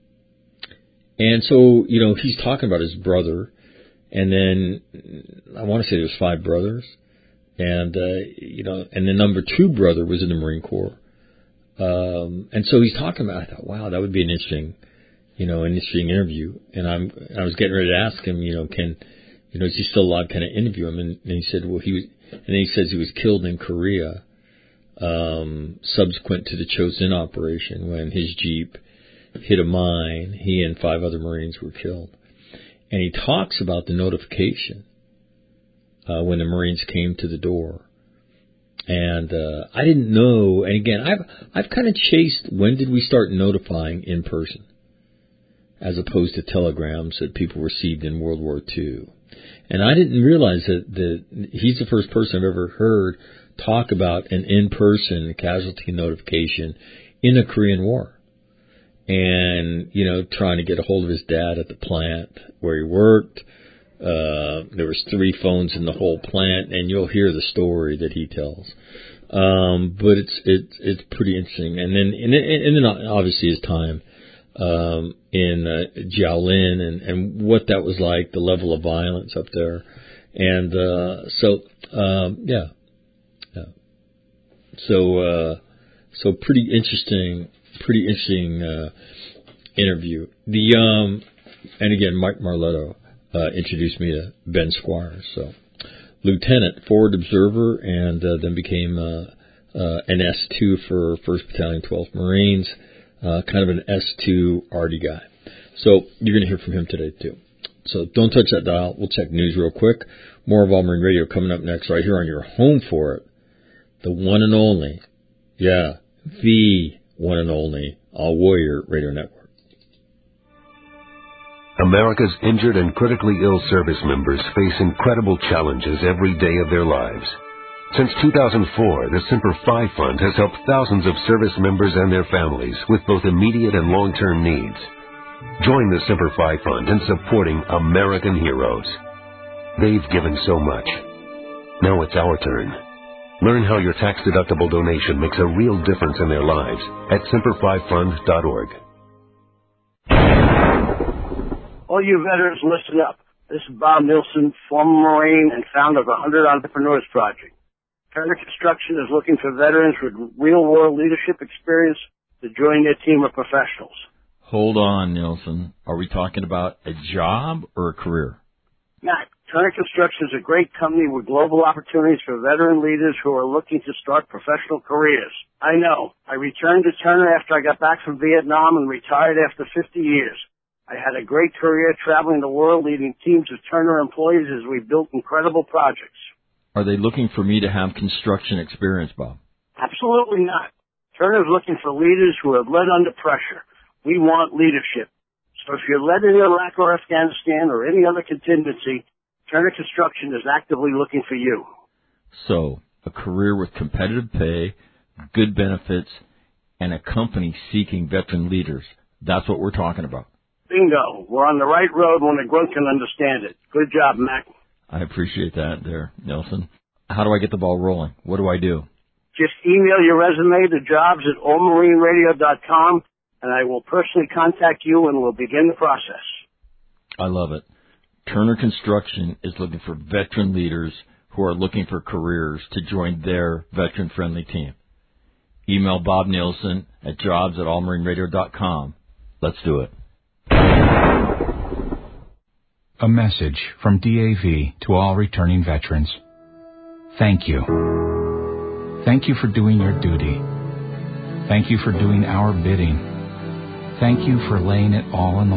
Speaker 1: And so, you know, he's talking about his brother. And then I want to say there's five brothers, and uh, you know, and the number two brother was in the Marine Corps. Um, and so he's talking about. I thought, wow, that would be an interesting, you know, an interesting interview. And I'm, I was getting ready to ask him, you know, can, you know, is he still alive? Can I interview him? And, and he said, well, he was, and then he says he was killed in Korea, um, subsequent to the Chosin operation when his Jeep hit a mine. He and five other Marines were killed. And he talks about the notification uh, when the Marines came to the door. And uh, I didn't know. And again, I've I've kind of chased when did we start notifying in person, as opposed to telegrams that people received in World War Two. And I didn't realize that, that he's the first person I've ever heard talk about an in-person casualty notification in the Korean War. And, you know, trying to get a hold of his dad at the plant where he worked. Uh, there was three phones in the whole plant, and you'll hear the story that he tells. Um, but it's, it's, it's pretty interesting. And then, and, and then obviously his time, um, in, uh, Jiaolin and, and what that was like, the level of violence up there. And, uh, so, um, yeah. yeah. So, uh, So pretty interesting, pretty interesting uh, interview. The um, and again, Mike Marletto uh, introduced me to Ben Squires. So lieutenant, forward observer, and uh, then became uh, uh, an S two for first Battalion, twelfth Marines, uh, kind of an S two arty guy. So you're going to hear from him today too. So don't touch that dial. We'll check news real quick. More of All Marine Radio coming up next right here on your home for it. The one and only, yeah, the one and only All Warrior Radio Network.
Speaker 11: America's injured and critically ill service members face incredible challenges every day of their lives. Since two thousand four, the Semper Fi Fund has helped thousands of service members and their families with both immediate and long-term needs. Join the Semper Fi Fund in supporting American heroes. They've given so much. Now it's our turn. Learn how your tax-deductible donation makes a real difference in their lives at semper fi fund dot org.
Speaker 12: All you veterans, listen up. This is Bob Nilsson, former Marine and founder of the one hundred Entrepreneurs Project. Turner Construction is looking for veterans with real-world leadership experience to join their team of professionals.
Speaker 1: Hold on, Nilsson. Are we talking about a job or a career?
Speaker 12: Matt, Turner Construction is a great company with global opportunities for veteran leaders who are looking to start professional careers. I know. I returned to Turner after I got back from Vietnam and retired after fifty years. I had a great career traveling the world leading teams of Turner employees as we built incredible projects.
Speaker 1: Are they looking for me to have construction experience, Bob?
Speaker 12: Absolutely not. Turner is looking for leaders who have led under pressure. We want leadership. So if you're led in Iraq or Afghanistan or any other contingency, Turner Construction is actively looking for you.
Speaker 1: So, a career with competitive pay, good benefits, and a company seeking veteran leaders. That's what we're talking about.
Speaker 12: Bingo. We're on the right road when a grunt can understand it. Good job, Mac.
Speaker 1: I appreciate that there, Nelson. How do I get the ball rolling? What do I do?
Speaker 12: Just email your resume to jobs at all marine radio dot com, and I will personally contact you and we'll begin the process.
Speaker 1: I love it. Turner Construction is looking for veteran leaders who are looking for careers to join their veteran-friendly team. Email Bob Nielsen at jobs at all marine radio dot com. Let's do it.
Speaker 13: A message from D A V to all returning veterans. Thank you. Thank you for doing your duty. Thank you for doing our bidding. Thank you for laying it all on the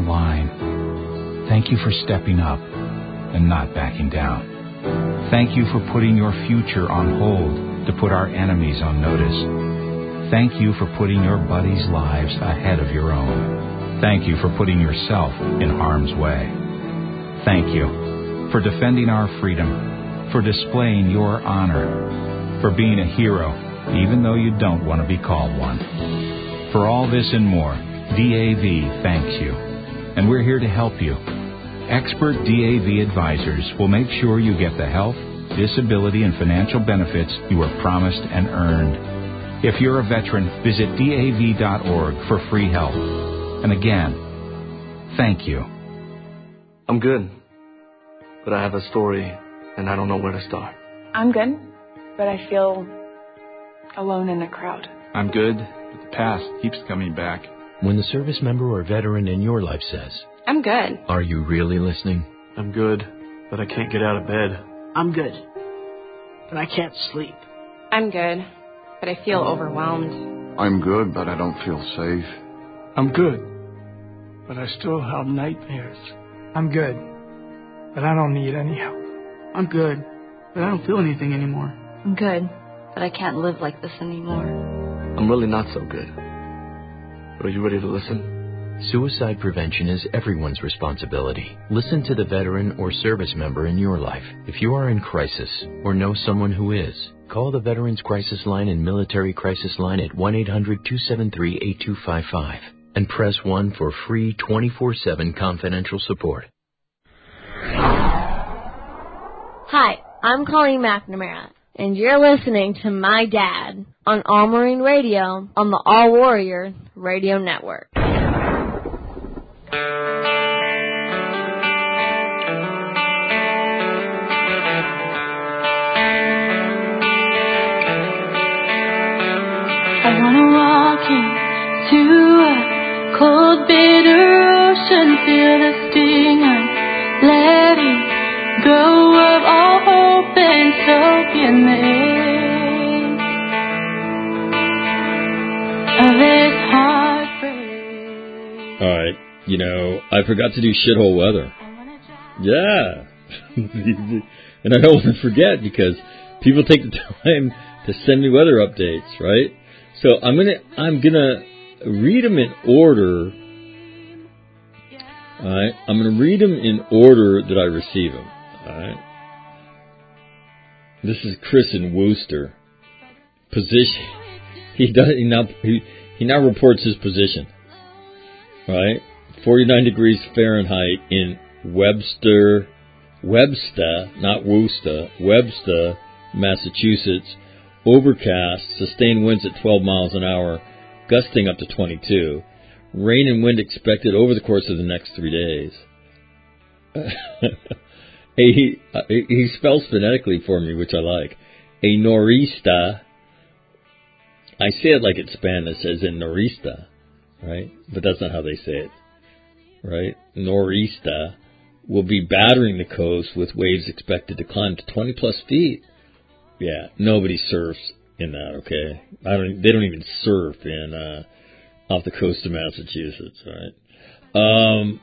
Speaker 13: line. Thank you for stepping up and not backing down. Thank you for putting your future on hold to put our enemies on notice. Thank you for putting your buddies' lives ahead of your own. Thank you for putting yourself in harm's way. Thank you for defending our freedom, for displaying your honor, for being a hero even though you don't want to be called one. For all this and more, D A V thanks you, and we're here to help you. Expert D A V advisors will make sure you get the health, disability, and financial benefits you were promised and earned. If you're a veteran, visit D A V dot org for free help. And again, thank you.
Speaker 14: I'm good, but I have a story, and I don't know where to start.
Speaker 15: I'm good, but I feel alone in a crowd.
Speaker 16: I'm good, but the past keeps coming back.
Speaker 17: When the service member or veteran in your life says,
Speaker 15: I'm good.
Speaker 17: Are you really listening?
Speaker 14: I'm good, but I can't get out of bed.
Speaker 18: I'm good, but I can't sleep.
Speaker 15: I'm good, but I feel overwhelmed.
Speaker 19: I'm good, but I don't feel safe.
Speaker 20: I'm good, but I still have nightmares.
Speaker 21: I'm good, but I don't need any help.
Speaker 18: I'm good, but I don't feel anything anymore.
Speaker 22: I'm good, but I can't live like this anymore.
Speaker 14: I'm really not so good. But are you ready to listen?
Speaker 17: Suicide prevention is everyone's responsibility. Listen to the veteran or service member in your life. If you are in crisis or know someone who is, call the Veterans Crisis Line and Military Crisis Line at one eight hundred two seven three eight two five five and press one for free twenty-four seven confidential support.
Speaker 23: Hi, I'm Colleen McNamara, and you're listening to my dad on All Marine Radio on the All Warrior Radio Network.
Speaker 22: I wanna
Speaker 1: I forgot to do shithole weather. Yeah. And I don't want to forget because people take the time to send me weather updates, right? So I'm gonna I'm gonna read them in order. All right, I'm gonna read them in order that I receive them. All right. This is Chris in Worcester. Position. He does. He now he, he now reports his position. All right, forty-nine degrees Fahrenheit in Webster, Webster, not Worcester, Webster, Massachusetts. Overcast, sustained winds at twelve miles an hour, gusting up to twenty-two. Rain and wind expected over the course of the next three days. he, he spells phonetically for me, which I like. A norista. I say it like it's Spanish, as in norista, right? But that's not how they say it, right? Norista will be battering the coast with waves expected to climb to twenty plus feet. Yeah, nobody surfs in that, okay? I don't. They don't even surf in uh, off the coast of Massachusetts, right? Um,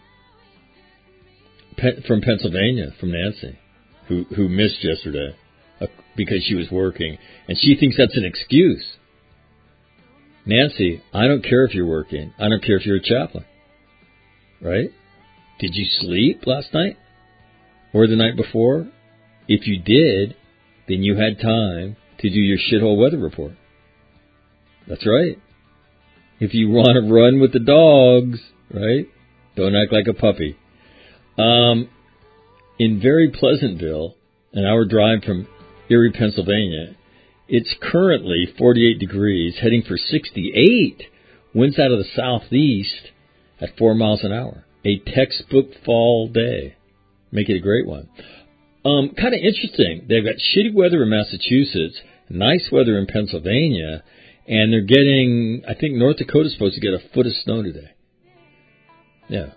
Speaker 1: Pe- from Pennsylvania, from Nancy, who who missed yesterday uh, because she was working, and she thinks that's an excuse. Nancy, I don't care if you're working. I don't care if you're a chaplain, right? Did you sleep last night or the night before? If you did, then you had time to do your shithole weather report. That's right. If you want to run with the dogs, right? Don't act like a puppy. Um, in very Pleasantville, an hour drive from Erie, Pennsylvania, it's currently forty-eight degrees, heading for sixty-eight. Winds out of the southeast at four miles an hour. A textbook fall day. Make it a great one. Um, kind of interesting. They've got shitty weather in Massachusetts, nice weather in Pennsylvania, and they're getting, I think North Dakota's supposed to get a foot of snow today. Yeah.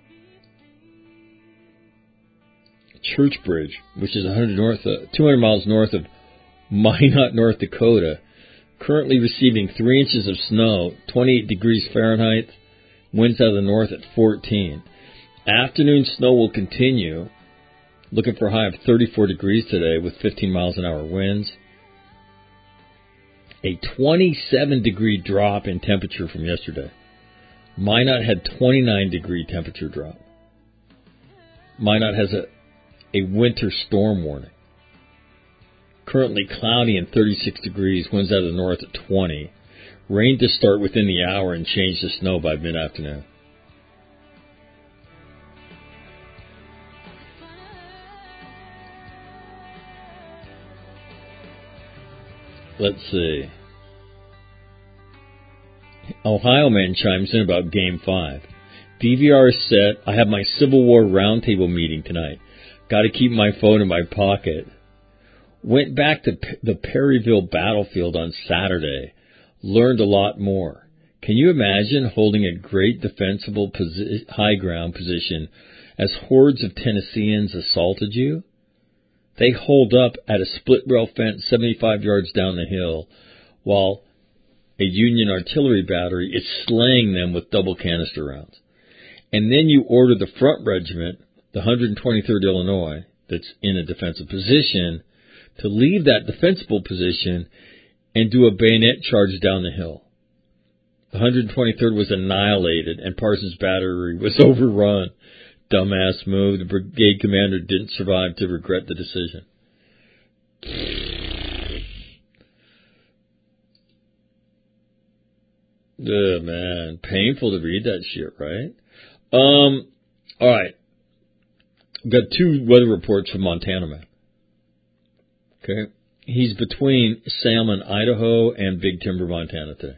Speaker 1: Church Bridge, which is one hundred north, uh, two hundred miles north of Minot, North Dakota, currently receiving three inches of snow, twenty-eight degrees Fahrenheit, winds out of the north at fourteen. Afternoon snow will continue. Looking for a high of thirty-four degrees today with fifteen miles an hour winds. A twenty-seven degree drop in temperature from yesterday. Minot had twenty-nine degree temperature drop. Minot has a, a winter storm warning. Currently cloudy and thirty-six degrees, winds out of the north at twenty. Rain to start within the hour and change to snow by mid-afternoon. Let's see. Ohio man chimes in about Game five. D V R is set. I have my Civil War roundtable meeting tonight. Got to keep my phone in my pocket. Went back to P- the Perryville battlefield on Saturday. Learned a lot more. Can you imagine holding a great defensible posi- high ground position as hordes of Tennesseans assaulted you? They hold up at a split rail fence seventy-five yards down the hill while a Union artillery battery is slaying them with double canister rounds. And then you order the front regiment, the one hundred twenty-third Illinois, that's in a defensive position, to leave that defensible position and do a bayonet charge down the hill. The one hundred twenty-third was annihilated and Parsons Battery was overrun. Dumbass move. The brigade commander didn't survive to regret the decision. Oh, man. Painful to read that shit, right? Um, all right. I've got two weather reports from Montana, man. Okay. He's between Salmon, Idaho, and Big Timber, Montana today.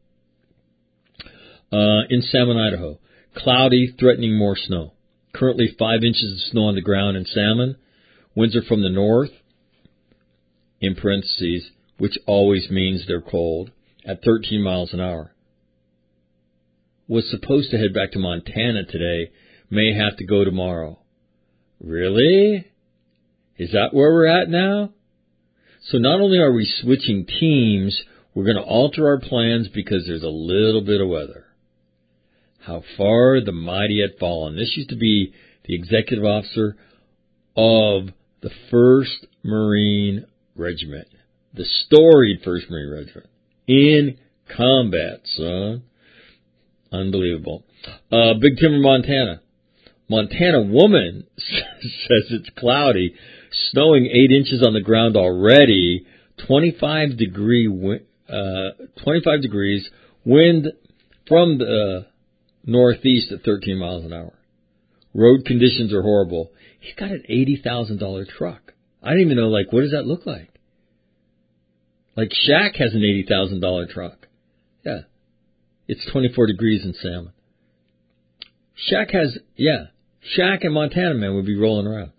Speaker 1: Uh, in Salmon, Idaho, cloudy, threatening more snow. Currently five inches of snow on the ground in Salmon. Winds are from the north, in parentheses, which always means they're cold, at thirteen miles an hour. Was supposed to head back to Montana today, may have to go tomorrow. Really? Is that where we're at now? So not only are we switching teams, we're going to alter our plans because there's a little bit of weather. how far the mighty had fallen. This used to be the executive officer of the first Marine Regiment, the storied first Marine Regiment, in combat, son. Unbelievable. Uh, Big Timber, Montana. Montana woman says it's cloudy, snowing eight inches on the ground already, twenty-five degree, uh, twenty-five degrees, wind from the northeast at thirteen miles an hour. Road conditions are horrible. He's got an eighty thousand dollars truck. I didn't even know, like, what does that look like? Like, Shaq has an eighty thousand dollars truck. Yeah. It's twenty-four degrees in Salmon. Shaq has, yeah, Shaq and Montana man would be rolling around.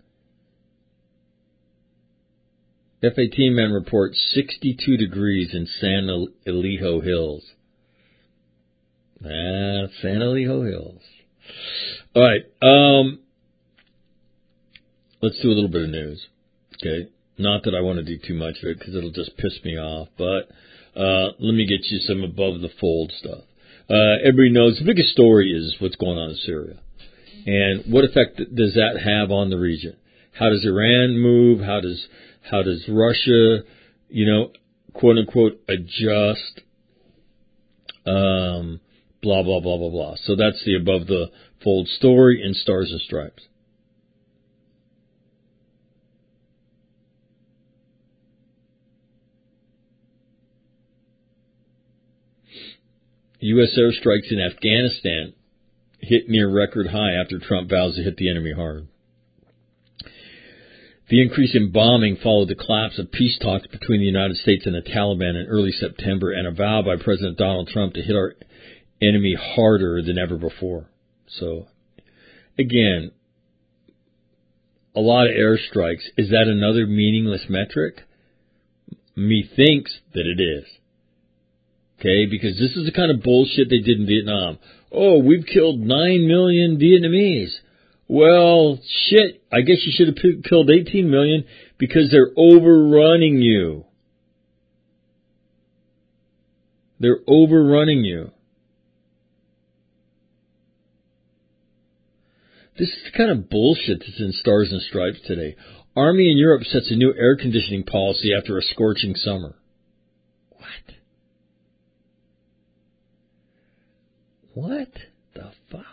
Speaker 1: F eighteen man reports sixty-two degrees in San Elijo Hills. Ah, San Elijo Hills. All right. Um, let's do a little bit of news. Okay. Not that I want to do too much of it because it'll just piss me off, but uh, let me get you some above the fold stuff. Uh, everybody knows the biggest story is what's going on in Syria. And what effect does that have on the region? How does Iran move? How does how does Russia, you know, quote unquote, adjust? Um, blah, blah, blah, blah, blah. So that's the above the fold story in Stars and Stripes. U S airstrikes in Afghanistan hit near record high after Trump vows to hit the enemy hard. The increase in bombing followed the collapse of peace talks between the United States and the Taliban in early September and a vow by President Donald Trump to hit our enemy harder than ever before. So, again, a lot of airstrikes. Is that another meaningless metric? Methinks that it is. Okay, because this is the kind of bullshit they did in Vietnam. Oh, we've killed nine million Vietnamese. Well, shit, I guess you should have p- killed eighteen million because they're overrunning you. They're overrunning you. This is the kind of bullshit that's in Stars and Stripes today. Army in Europe sets a new air conditioning policy after a scorching summer. What? What the fuck?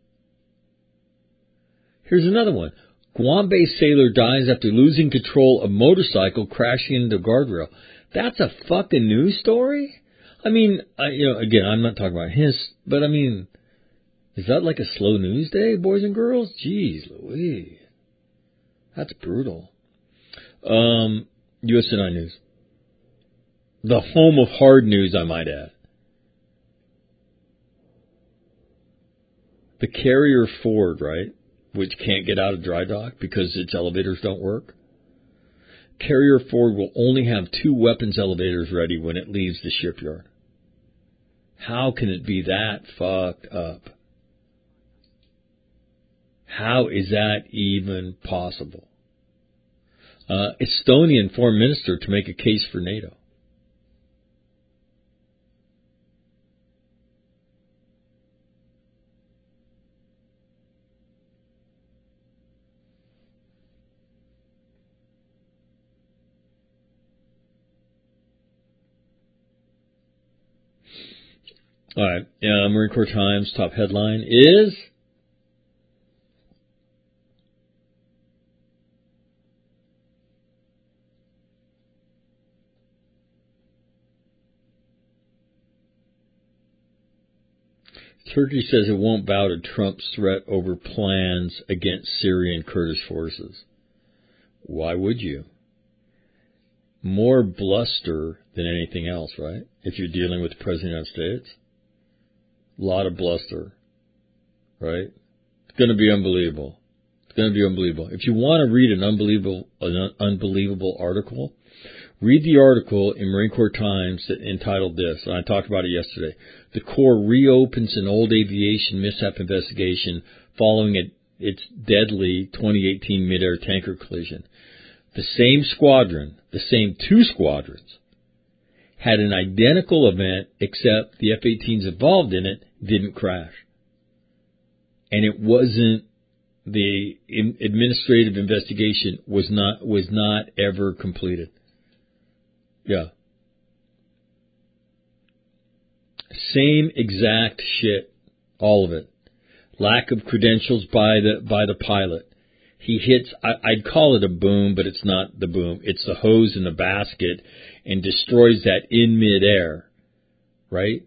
Speaker 1: Here's another one. Guam-based sailor dies after losing control of motorcycle crashing into guardrail. That's a fucking news story? I mean, I, you know, again, I'm not talking about his, but I mean, is that like a slow news day, boys and girls? Jeez Louise. That's brutal. Um, U S A nine News. The home of hard news, I might add. The Carrier Ford, right, which can't get out of dry dock because its elevators don't work. Carrier Ford will only have two weapons elevators ready when it leaves the shipyard. How can it be that fucked up? How is that even possible? Uh, Estonian foreign minister to make a case for NATO. All right, uh, Marine Corps Times top headline is Turkey says it won't bow to Trump's threat over plans against Syrian Kurdish forces. Why would you? More bluster than anything else, right? If you're dealing with the President of the United States. A lot of bluster, right? It's going to be unbelievable. It's going to be unbelievable. If you want to read an unbelievable, an unbelievable article, read the article in Marine Corps Times that entitled this, and I talked about it yesterday. The Corps reopens an old aviation mishap investigation following it, its deadly twenty eighteen mid-air tanker collision. The same squadron, the same two squadrons, had an identical event, except the F eighteens involved in it didn't crash. and it wasn't, the in, administrative investigation was not was not ever completed. Yeah. Same exact shit, all of it. Lack of credentials by the by the pilot. He hits, I, I'd call it a boom, but it's not the boom. It's the hose in the basket, and destroys that in midair, right?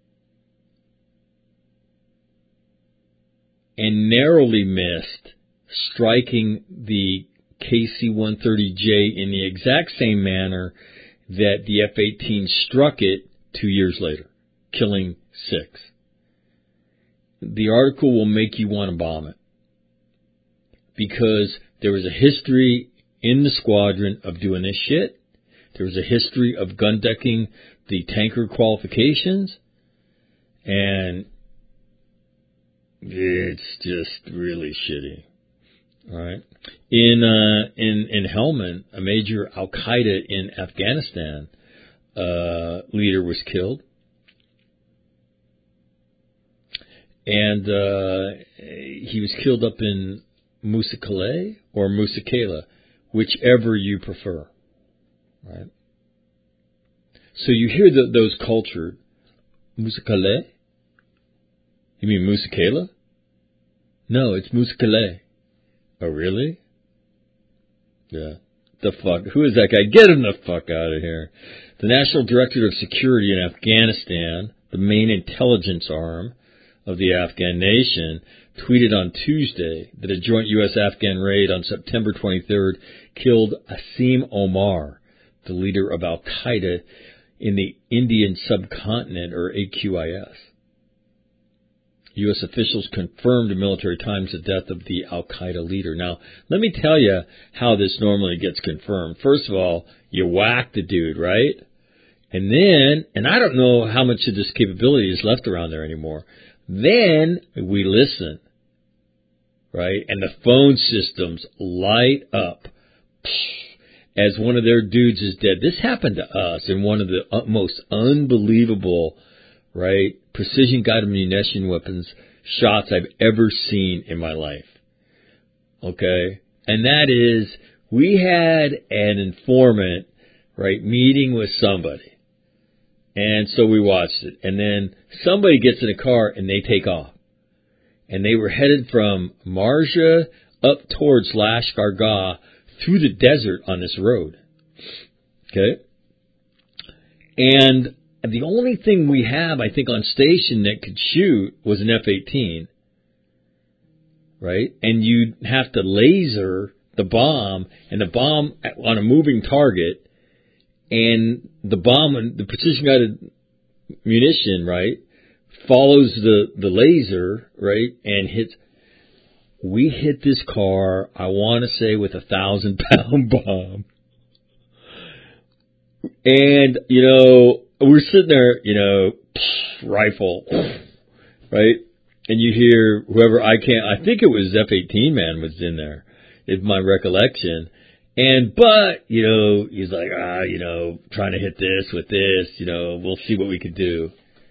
Speaker 1: And narrowly missed striking the K C one thirty J in the exact same manner that the F eighteen struck it two years later, killing six. The article will make you want to bomb it, because there was a history in the squadron of doing this shit. There was a history of gun decking the tanker qualifications, and it's just really shitty. All right. In uh, in in Helmand, a major Al Qaeda in Afghanistan uh, leader was killed, and uh, he was killed up in Musa Calais or Musa Kala, whichever you prefer. Right. So you hear the, those cultured Musa Calais. You mean Musa Kala? No, it's Musa Calais. Oh, really? Yeah. The fuck? Who is that guy? Get him the fuck out of here. The National Directorate of Security in Afghanistan, the main intelligence arm of the Afghan nation, tweeted on Tuesday that a joint U S Afghan raid on September twenty-third killed Asim Omar, the leader of Al Qaeda in the Indian subcontinent, or A Q I S. U S officials confirmed in Military Times the death of the Al Qaeda leader. Now, let me tell you how this normally gets confirmed. First of all, you whack the dude, right? And then, and I don't know how much of this capability is left around there anymore. Then we listen, right? And the phone systems light up as one of their dudes is dead. This happened to us in one of the most unbelievable, right, precision-guided munition weapons shots I've ever seen in my life. Okay? And that is, we had an informant, right, meeting with somebody. And so we watched it. And then somebody gets in a car and they take off. And they were headed from Marja up towards Lashkar Gah through the desert on this road. Okay? And the only thing we have, I think, on station that could shoot was an F eighteen. Right? And you'd have to laser the bomb, and the bomb on a moving target, and the bomb, the precision-guided munition, right, follows the, the laser, right, and hits. We hit this car, I want to say, with a thousand-pound bomb. And, you know, we're sitting there, you know, rifle, right? And you hear whoever, I can't, I think it was F eighteen man was in there, is my recollection. And, but, you know, he's like, ah, you know, trying to hit this with this, you know, we'll see what we can do.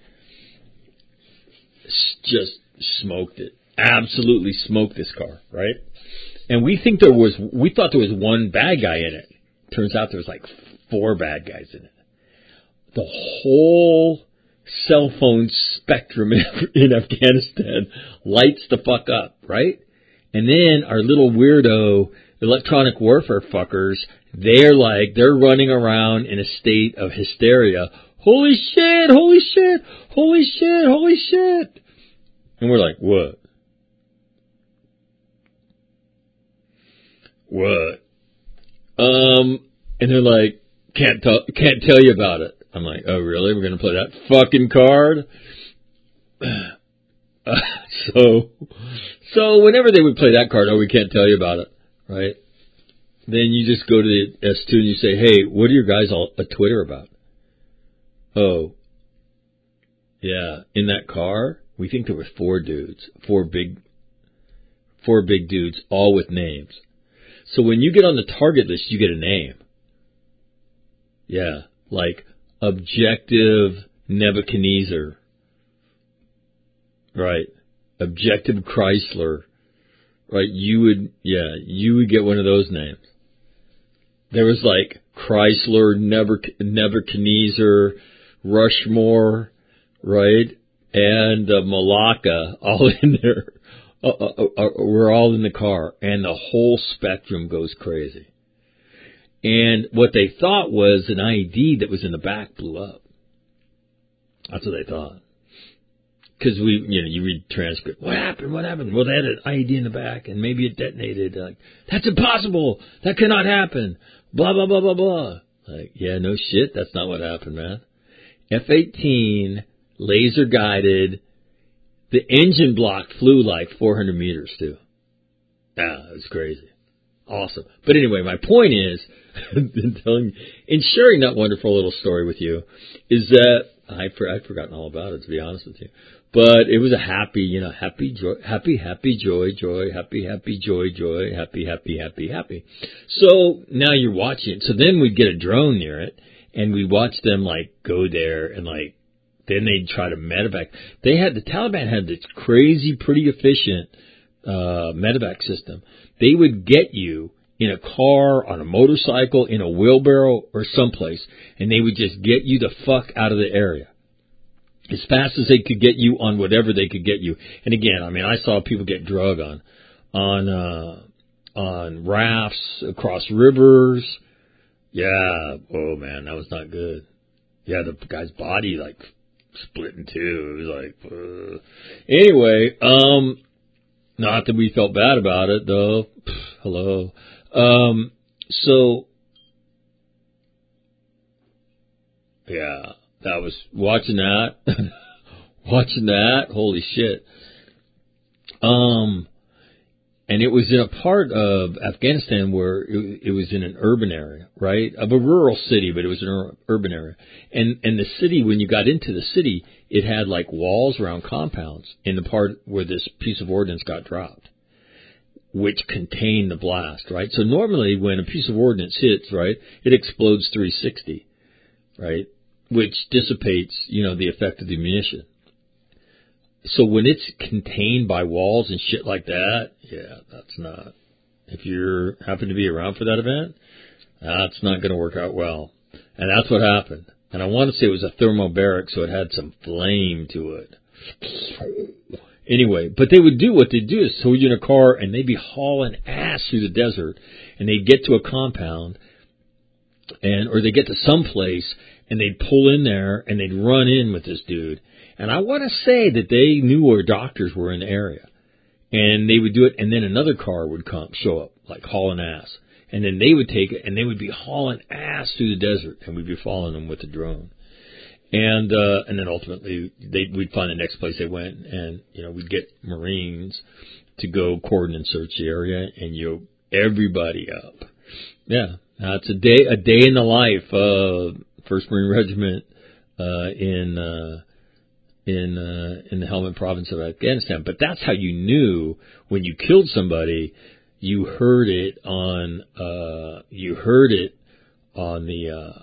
Speaker 1: Just smoked it. Absolutely smoked this car, right? And we think there was, we thought there was one bad guy in it. Turns out there was like four bad guys in it. The whole cell phone spectrum in, in Afghanistan lights the fuck up, right? And then our little weirdo electronic warfare fuckers, they're like, they're running around in a state of hysteria. Holy shit, holy shit, holy shit, holy shit. And we're like, what? What? Um, and they're like, can't tell, can't tell you about it. I'm like, oh really? We're going to play that fucking card? Uh, so, so whenever they would play that card, oh, we can't tell you about it, right? Then you just go to the S two and you say, hey, what are your guys all a Twitter about? Oh, yeah, in that car, we think there were four dudes, four big, four big dudes, all with names. So when you get on the target list, you get a name. Yeah, like Objective Nebuchadnezzar. Right. Objective Chrysler, right? You would, yeah, you would get one of those names. There was like Chrysler, Nebuchadnezzar, Rushmore, right? And uh, Malacca, all in there. Uh, uh, uh, we're all in the car, and the whole spectrum goes crazy. And what they thought was an I E D that was in the back blew up. That's what they thought. Because we, you know, you read transcript. What happened? What happened? Well, they had an I E D in the back, and maybe it detonated. Like, that's impossible. That cannot happen. Blah, blah, blah, blah, blah. Like, yeah, no shit. That's not what happened, man. F eighteen, laser guided. The engine block flew like four hundred meters, too. Ah, it was crazy. Awesome. But anyway, my point is, in, telling, in sharing that wonderful little story with you, is that I for, I'd forgotten all about it, to be honest with you. But it was a happy, you know, happy, joy, happy, happy, joy, joy, happy, happy, joy, joy, happy, happy, happy, happy. So now you're watching it. So then we'd get a drone near it, and we'd watch them, like, go there, and, like, then they'd try to medevac. They had, the Taliban had this crazy, pretty efficient uh medevac system. They would get you in a car, on a motorcycle, in a wheelbarrow, or someplace, and they would just get you the fuck out of the area as fast as they could get you on whatever they could get you. And again, I mean, I saw people get drug on on uh on rafts across rivers. Yeah, oh man, that was not good. Yeah, the guy's body like split in two. It was like, uh. Anyway, um. Not that we felt bad about it, though. Pfft, hello. Um, so, yeah, that was, watching that, watching that, holy shit. Um, and it was in a part of Afghanistan where it, it was in an urban area, right? Of a rural city, but it was an urban area. And, and the city, when you got into the city, it had like walls around compounds in the part where this piece of ordnance got dropped, which contained the blast, right? So normally when a piece of ordnance hits, right, it explodes three sixty, right, which dissipates, you know, the effect of the munition. So when it's contained by walls and shit like that, yeah, that's not, if you happen to be around for that event, that's not going to work out well. And that's what happened. And I want to say it was a thermobaric, so it had some flame to it. Anyway, but they would do what they'd do is throw you in a car, and they'd be hauling ass through the desert, and they'd get to a compound, and or they'd get to some place, and they'd pull in there, and they'd run in with this dude. And I want to say that they knew where doctors were in the area. And they would do it, and then another car would come, show up, like hauling ass. And then they would take it, and they would be hauling ass through the desert, and we'd be following them with the drone. And uh, and then ultimately, they we'd find the next place they went, and you know we'd get Marines to go coordinate search the area, and you everybody up. Yeah, now it's a day a day in the life of First Marine Regiment uh, in uh, in uh, in the Helmand Province of Afghanistan. But that's how you knew when you killed somebody. You heard it on, uh, you heard it on the, uh,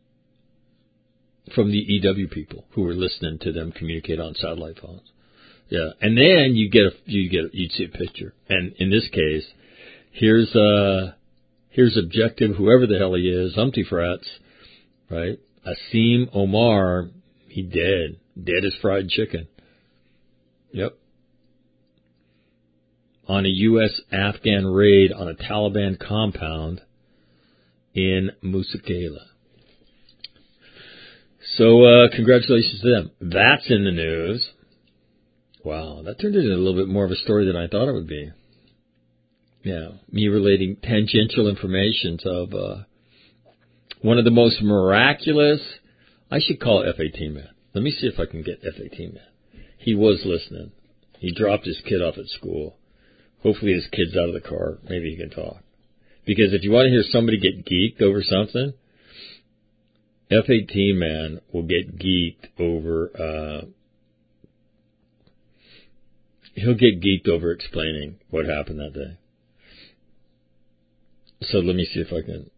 Speaker 1: from the E W people who were listening to them communicate on satellite phones. Yeah. And then you get a, you get, you'd see a picture. And in this case, here's, uh, here's Objective, whoever the hell he is, Humpty Frats, right? Asim Omar, he dead. Dead as fried chicken. Yep. On a U S Afghan raid on a Taliban compound in Musakhela. So, uh, congratulations to them. That's in the news. Wow, that turned into a little bit more of a story than I thought it would be. Yeah, me relating tangential information of uh, one of the most miraculous, I should call it F eighteen Man. Let me see if I can get F eighteen Man. He was listening. He dropped his kid off at school. Hopefully his kid's out of the car. Maybe he can talk. Because if you want to hear somebody get geeked over something, F eighteen Man will get geeked over, uh, he'll get geeked over explaining what happened that day. So let me see if I can.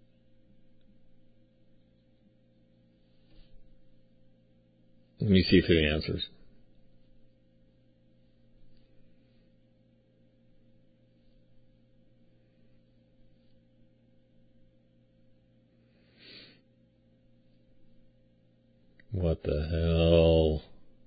Speaker 1: Let me see if he answers. What the hell?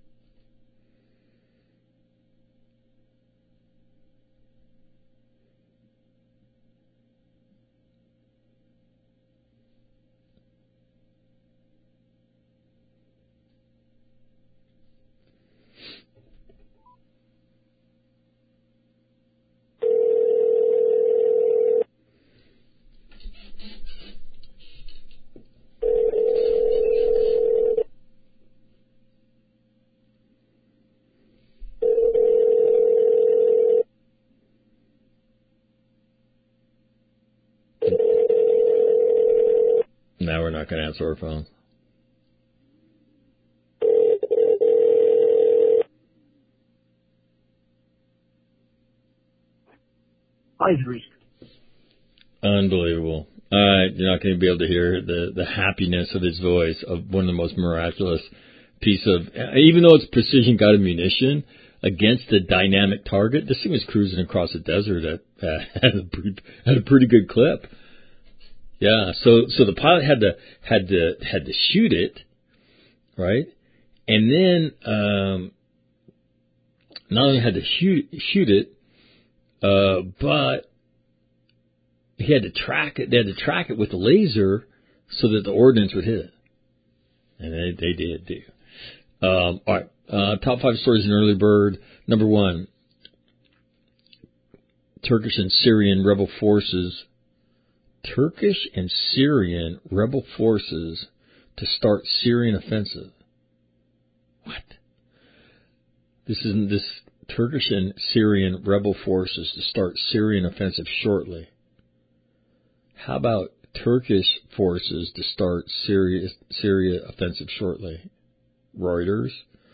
Speaker 1: Now we're not going to answer our phone.
Speaker 12: Hi, Bruce.
Speaker 1: Unbelievable. Uh, you're not going to be able to hear the, the happiness of his voice of one of the most miraculous piece of, even though it's precision guided munition against a dynamic target, this thing was cruising across the desert at, uh, had, a pretty, had a pretty good clip. Yeah, so so the pilot had to had to had to shoot it, right? And then um, not only had to shoot shoot it, uh, but he had to track it. They had to track it with a laser so that the ordnance would hit it, and they they did do. Um, all right, uh, top five stories in early bird. Number one: Turkish and Syrian rebel forces. Turkish and Syrian rebel forces to start Syrian offensive. What? This is this Turkish and Syrian rebel forces to start Syrian offensive shortly. How about Turkish forces to start Syria Syria offensive shortly? Reuters.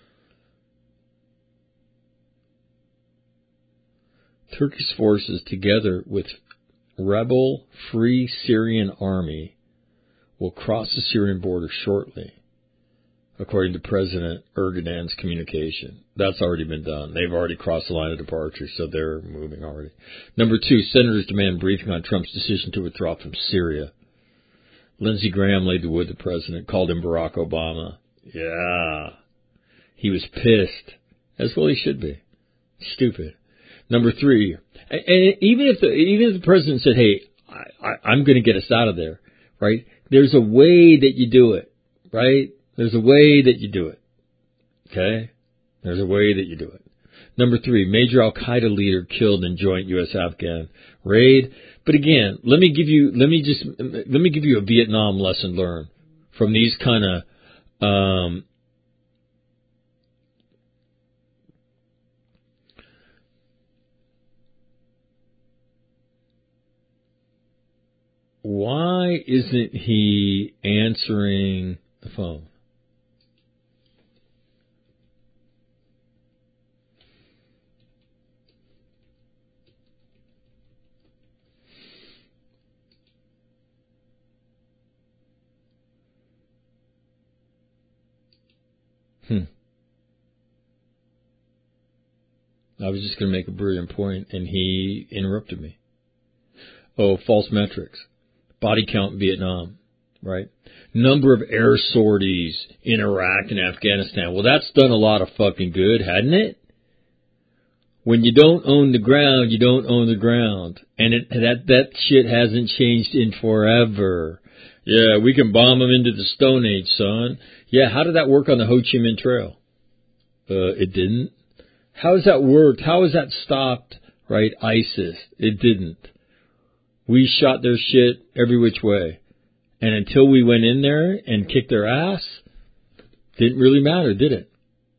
Speaker 1: Turkish forces together with Rebel Free Syrian Army will cross the Syrian border shortly, according to President Erdogan's communication. That's already been done. They've already crossed the line of departure, so they're moving already. Number two, senators demand briefing on Trump's decision to withdraw from Syria. Lindsey Graham laid the wood to the president, called him Barack Obama. Yeah. He was pissed. As well he should be. Stupid. Number three, and even if the even if the president said, "Hey, I, I, I'm going to get us out of there," right? There's a way that you do it, right? There's a way that you do it. Okay, there's a way that you do it. Number three, major Al Qaeda leader killed in joint U S Afghan raid. But again, let me give you let me just let me give you a Vietnam lesson learned from these kind of. Um, Why isn't he answering the phone? Hmm. I was just going to make a brilliant point, and he interrupted me. Oh, false metrics. Body count in Vietnam, right? Number of air sorties in Iraq and Afghanistan. Well, that's done a lot of fucking good, hadn't it? When you don't own the ground, you don't own the ground. And it, that, that shit hasn't changed in forever. Yeah, we can bomb them into the Stone Age, son. Yeah, how did that work on the Ho Chi Minh Trail? Uh, it didn't. How has that worked? How has that stopped, right, ISIS? It didn't. We shot their shit every which way. And until we went in there and kicked their ass, didn't really matter, did it?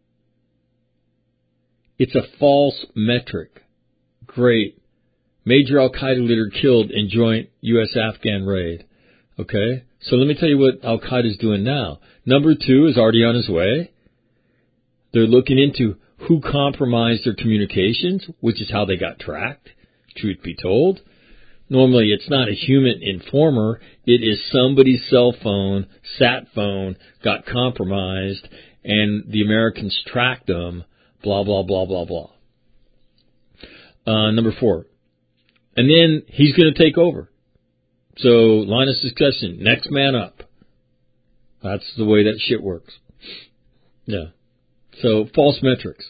Speaker 1: It's a false metric. Great. Major Al-Qaeda leader killed in joint U S Afghan raid. Okay? So let me tell you what Al-Qaeda is doing now. Number two is already on his way. They're looking into who compromised their communications, which is how they got tracked, truth be told. Normally, it's not a human informer. It is somebody's cell phone, sat phone, got compromised, and the Americans tracked them, blah, blah, blah, blah, blah. Uh, number four. And then he's going to take over. So, line of succession, next man up. That's the way that shit works. Yeah. So, false metrics.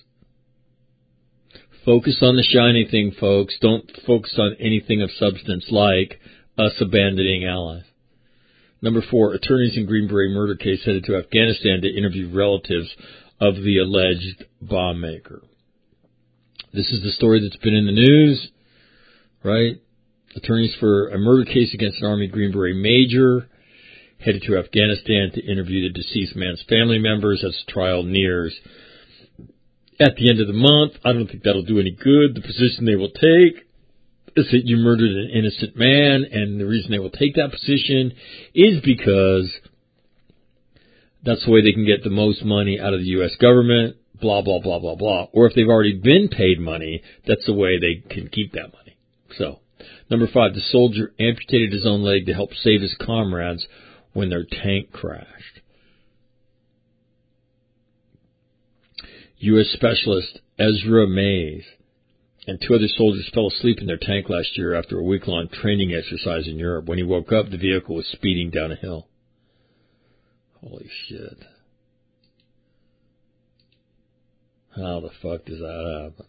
Speaker 1: Focus on the shiny thing, folks. Don't focus on anything of substance like us abandoning allies. Number four, attorneys in Green Beret murder case headed to Afghanistan to interview relatives of the alleged bomb maker. This is the story that's been in the news, right? Attorneys for a murder case against an Army Green Beret major headed to Afghanistan to interview the deceased man's family members as the trial nears. At the end of the month, I don't think that'll do any good. The position they will take is that you murdered an innocent man, and the reason they will take that position is because that's the way they can get the most money out of the U S government, blah, blah, blah, blah, blah. Or if they've already been paid money, that's the way they can keep that money. So, number five, the soldier amputated his own leg to help save his comrades when their tank crashed. U S Specialist Ezra Mays and two other soldiers fell asleep in their tank last year after a week-long training exercise in Europe. When he woke up, the vehicle was speeding down a hill. Holy shit. How the fuck does that happen?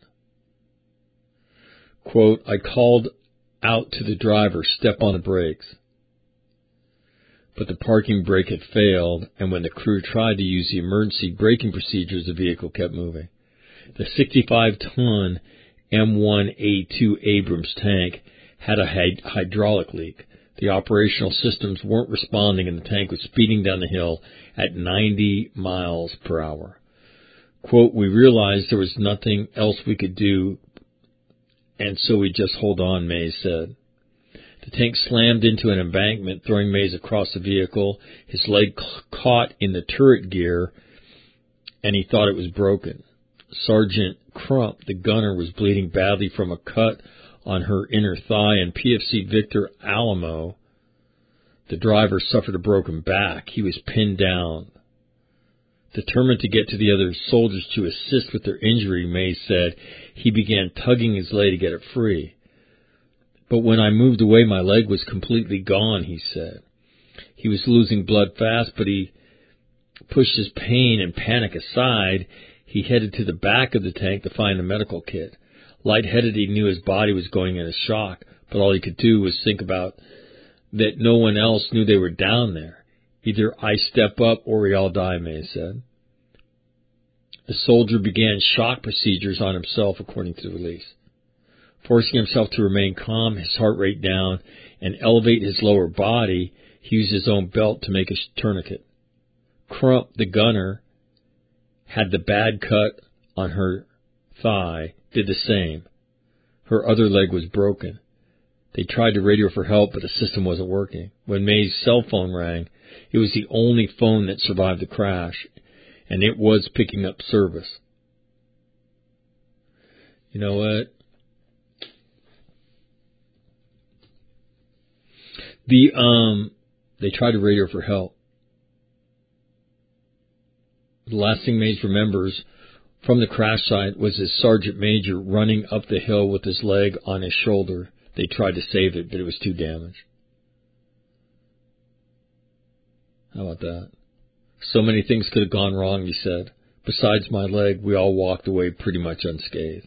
Speaker 1: Quote, I called out to the driver, step on the brakes. But the parking brake had failed, and when the crew tried to use the emergency braking procedures, the vehicle kept moving. The sixty-five ton M one A two Abrams tank had a hyd- hydraulic leak. The operational systems weren't responding, and the tank was speeding down the hill at ninety miles per hour. Quote, we realized there was nothing else we could do, and so we just hold on, Mays said. The tank slammed into an embankment, throwing Mays across the vehicle. His leg c- caught in the turret gear, and he thought it was broken. Sergeant Crump, the gunner, was bleeding badly from a cut on her inner thigh, and P F C Victor Alamo, the driver, suffered a broken back. He was pinned down. Determined to get to the other soldiers to assist with their injury, Mays said, he began tugging his leg to get it free. But when I moved away, my leg was completely gone, he said. He was losing blood fast, but he pushed his pain and panic aside. He headed to the back of the tank to find the medical kit. Lightheaded, he knew his body was going into shock, but all he could do was think about that no one else knew they were down there. Either I step up or we all die, Mays said. The soldier began shock procedures on himself, according to the release. Forcing himself to remain calm, his heart rate down, and elevate his lower body, he used his own belt to make a tourniquet. Crump, the gunner, had the bad cut on her thigh, did the same. Her other leg was broken. They tried to radio for help, but the system wasn't working. When May's cell phone rang, it was the only phone that survived the crash, and it was picking up service. You know what? The um, they tried to radio for help. The last thing Mays remembers from the crash site was his sergeant major running up the hill with his leg on his shoulder. They tried to save it, but it was too damaged. How about that? So many things could have gone wrong, he said. Besides my leg, we all walked away pretty much unscathed.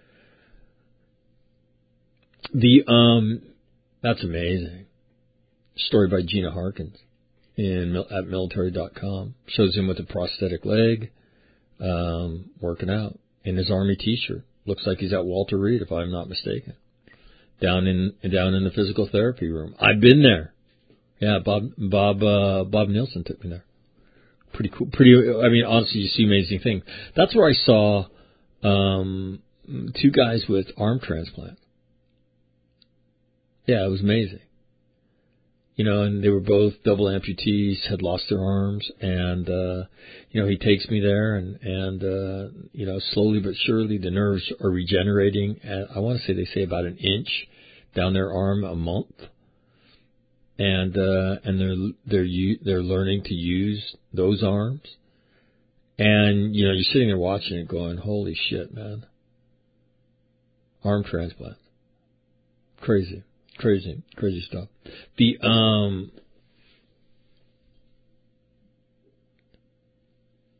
Speaker 1: The um, that's amazing. Story by Gina Harkins in at military dot com. Shows him with a prosthetic leg, um, working out in his Army T-shirt. Looks like he's at Walter Reed, if I'm not mistaken. Down in down in the physical therapy room. I've been there. Yeah, Bob Bob uh, Bob Nielsen took me there. Pretty cool. Pretty. I mean, honestly, you see amazing things. That's where I saw um, two guys with arm transplants. Yeah, it was amazing. You know, and they were both double amputees, had lost their arms, and, uh, you know, he takes me there, and, and uh, you know, slowly but surely the nerves are regenerating. And I want to say they say about an inch down their arm a month. And, uh, and they're, they're, they're learning to use those arms. And, you know, you're sitting there watching it going, holy shit, man. Arm transplant. Crazy. Crazy, crazy stuff. The um,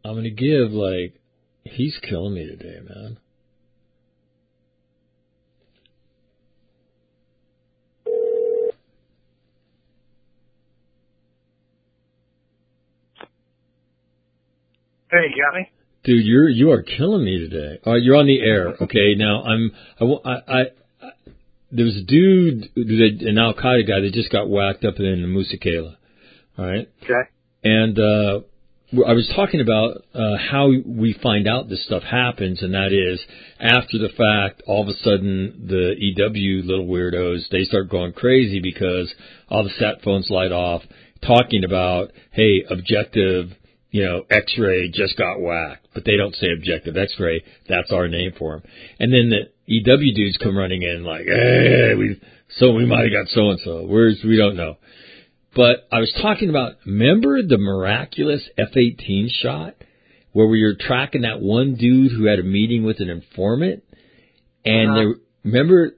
Speaker 1: I'm going to give, like, he's killing me today, man.
Speaker 21: Hey, you got me?
Speaker 1: Dude, you're you are killing me today. All right, you're on the air. Okay, now I'm I I, I, I there was a dude, an Al Qaeda guy that just got whacked up in Musekela. All right.
Speaker 21: Okay.
Speaker 1: And uh, I was talking about uh, how we find out this stuff happens, and that is after the fact. All of a sudden, the E W little weirdos, they start going crazy because all the sat phones light off, talking about, hey, objective. You know, X-ray just got whacked, but they don't say objective X-ray. That's our name for them. And then the E W dudes come running in like, hey, we so we might have got so and so. Where's we don't know. But I was talking about, remember the miraculous F eighteen shot where we were tracking that one dude who had a meeting with an informant, and uh-huh. there, remember.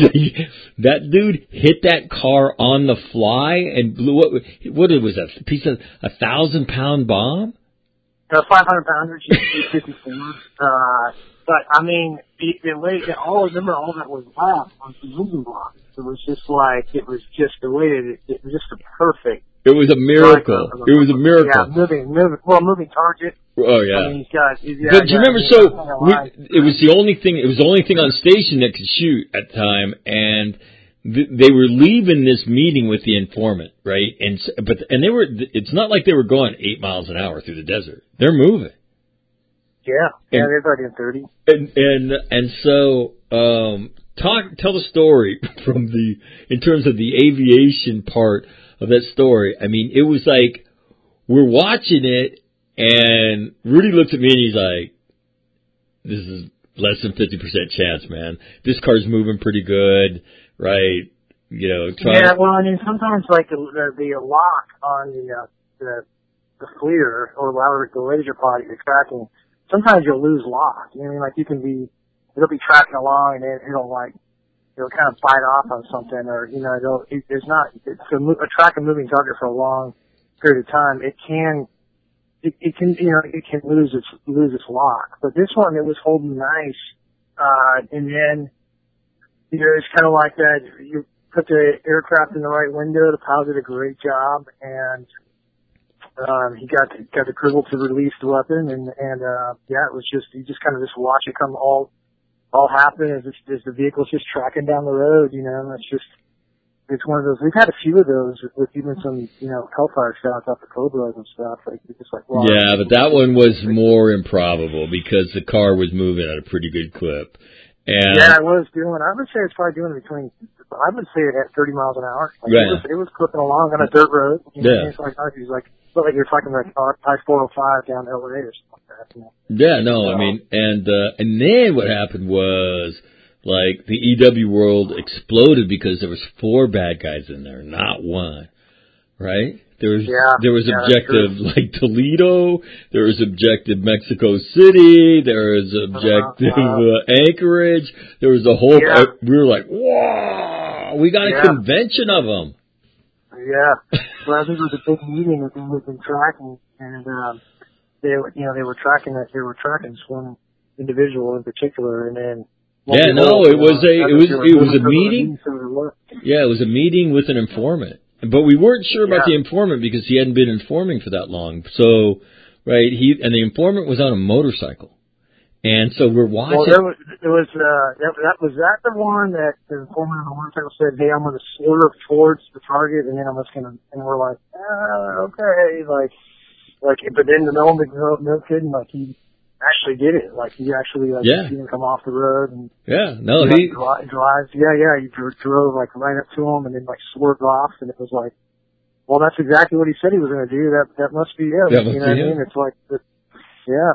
Speaker 1: That dude hit that car on the fly and blew what? What it was a piece of a thousand pound bomb?
Speaker 21: Uh, five hundred pounds, which is fifty-four. Uh, but I mean, the, the way that all remember all that was left on the moving block. It was just like it was just the way that it, it was just a perfect.
Speaker 1: It was a miracle. Like, uh, it was a miracle.
Speaker 21: Yeah, moving, moving, well, moving target.
Speaker 1: Oh yeah.
Speaker 21: I mean, he's got, he's, yeah,
Speaker 1: but do you
Speaker 21: yeah,
Speaker 1: remember? So we, it was the only thing. It was the only thing on station that could shoot at the time, and th- they were leaving this meeting with the informant, right? And but and they were. It's not like they were going eight miles an hour through the desert. They're moving.
Speaker 21: Yeah,
Speaker 1: and,
Speaker 21: yeah, they're about in thirty.
Speaker 1: And and and so um, talk tell the story from the in terms of the aviation part of that story. I mean, it was like we're watching it. And Rudy looks at me and he's like, this is less than fifty percent chance, man. This car's moving pretty good, right? You know, try
Speaker 21: Yeah,
Speaker 1: to...
Speaker 21: well, I mean, sometimes like the, the, the lock on the, uh, the, the FLIR or the laser pod you're tracking, sometimes you'll lose lock. You know what I mean? Like you can be, it'll be tracking along and it, it'll like, it'll kind of bite off on something or, you know, it'll, it, it's not, it's a, a track a moving target for a long period of time. It can, It, it can, you know, it can lose its lose its lock. But this one, it was holding nice, uh, and then, you know, it's kind of like that. You put the aircraft in the right window. The pilot did a great job, and um, he got the, got the cripple to release the weapon, and and uh, yeah, it was just you just kind of just watch it come all all happen as, as the vehicle's just tracking down the road. You know, it's just. It's one of those. We've had a few of those with even some, you know, Hellfire shots off the Cobras and stuff. Like just like. Wow.
Speaker 1: Yeah, but that one was more improbable because the car was moving at a pretty good clip. And
Speaker 21: yeah, it was doing. I would say it's probably doing between. I would say it at thirty miles an hour. Like
Speaker 1: yeah.
Speaker 21: It was, it was clipping along on a dirt road. You know,
Speaker 1: yeah.
Speaker 21: It's like it was like felt like you're talking like I four oh five down L A or something like that. You know?
Speaker 1: Yeah, no, so, I mean, and uh, and then what happened was. Like, the E W world exploded because there was four bad guys in there, not one, right? There was
Speaker 21: yeah,
Speaker 1: there was
Speaker 21: yeah,
Speaker 1: objective, like, Toledo, there was objective Mexico City, there was objective uh, uh, Anchorage, there was a whole,
Speaker 21: yeah.
Speaker 1: uh, we were like, whoa, we got a
Speaker 21: yeah.
Speaker 1: convention of them.
Speaker 21: Yeah, well, I think it was a big meeting that they had been tracking, and um, they, you know, they were tracking that, they were tracking this one individual in particular, and then
Speaker 1: Yeah, no, it was a it was it was a meeting. Yeah, it was a meeting with an informant, but we weren't sure about
Speaker 21: yeah.
Speaker 1: the informant because he hadn't been informing for that long. So, right, he and the informant was on a motorcycle, and so we're watching.
Speaker 21: Well, there was, it was uh, that, that was that the one that the informant on the motorcycle said, "Hey, I'm going to swerve towards the target, and then I'm just going to," and we're like, ah, "Okay," like, like, but then no one, no, no kidding, like he. Actually did it. Like, he actually, like,
Speaker 1: yeah.
Speaker 21: seen him come off the road and.
Speaker 1: Yeah, no,
Speaker 21: he.
Speaker 1: he.
Speaker 21: Like, drives. Yeah, yeah, he drove, drove, like, right up to him and then, like, swerved off and it was like, well, that's exactly what he said he was going to do. That, that must be him.
Speaker 1: That must
Speaker 21: you know
Speaker 1: be
Speaker 21: what I
Speaker 1: him.
Speaker 21: mean? It's like, it, yeah.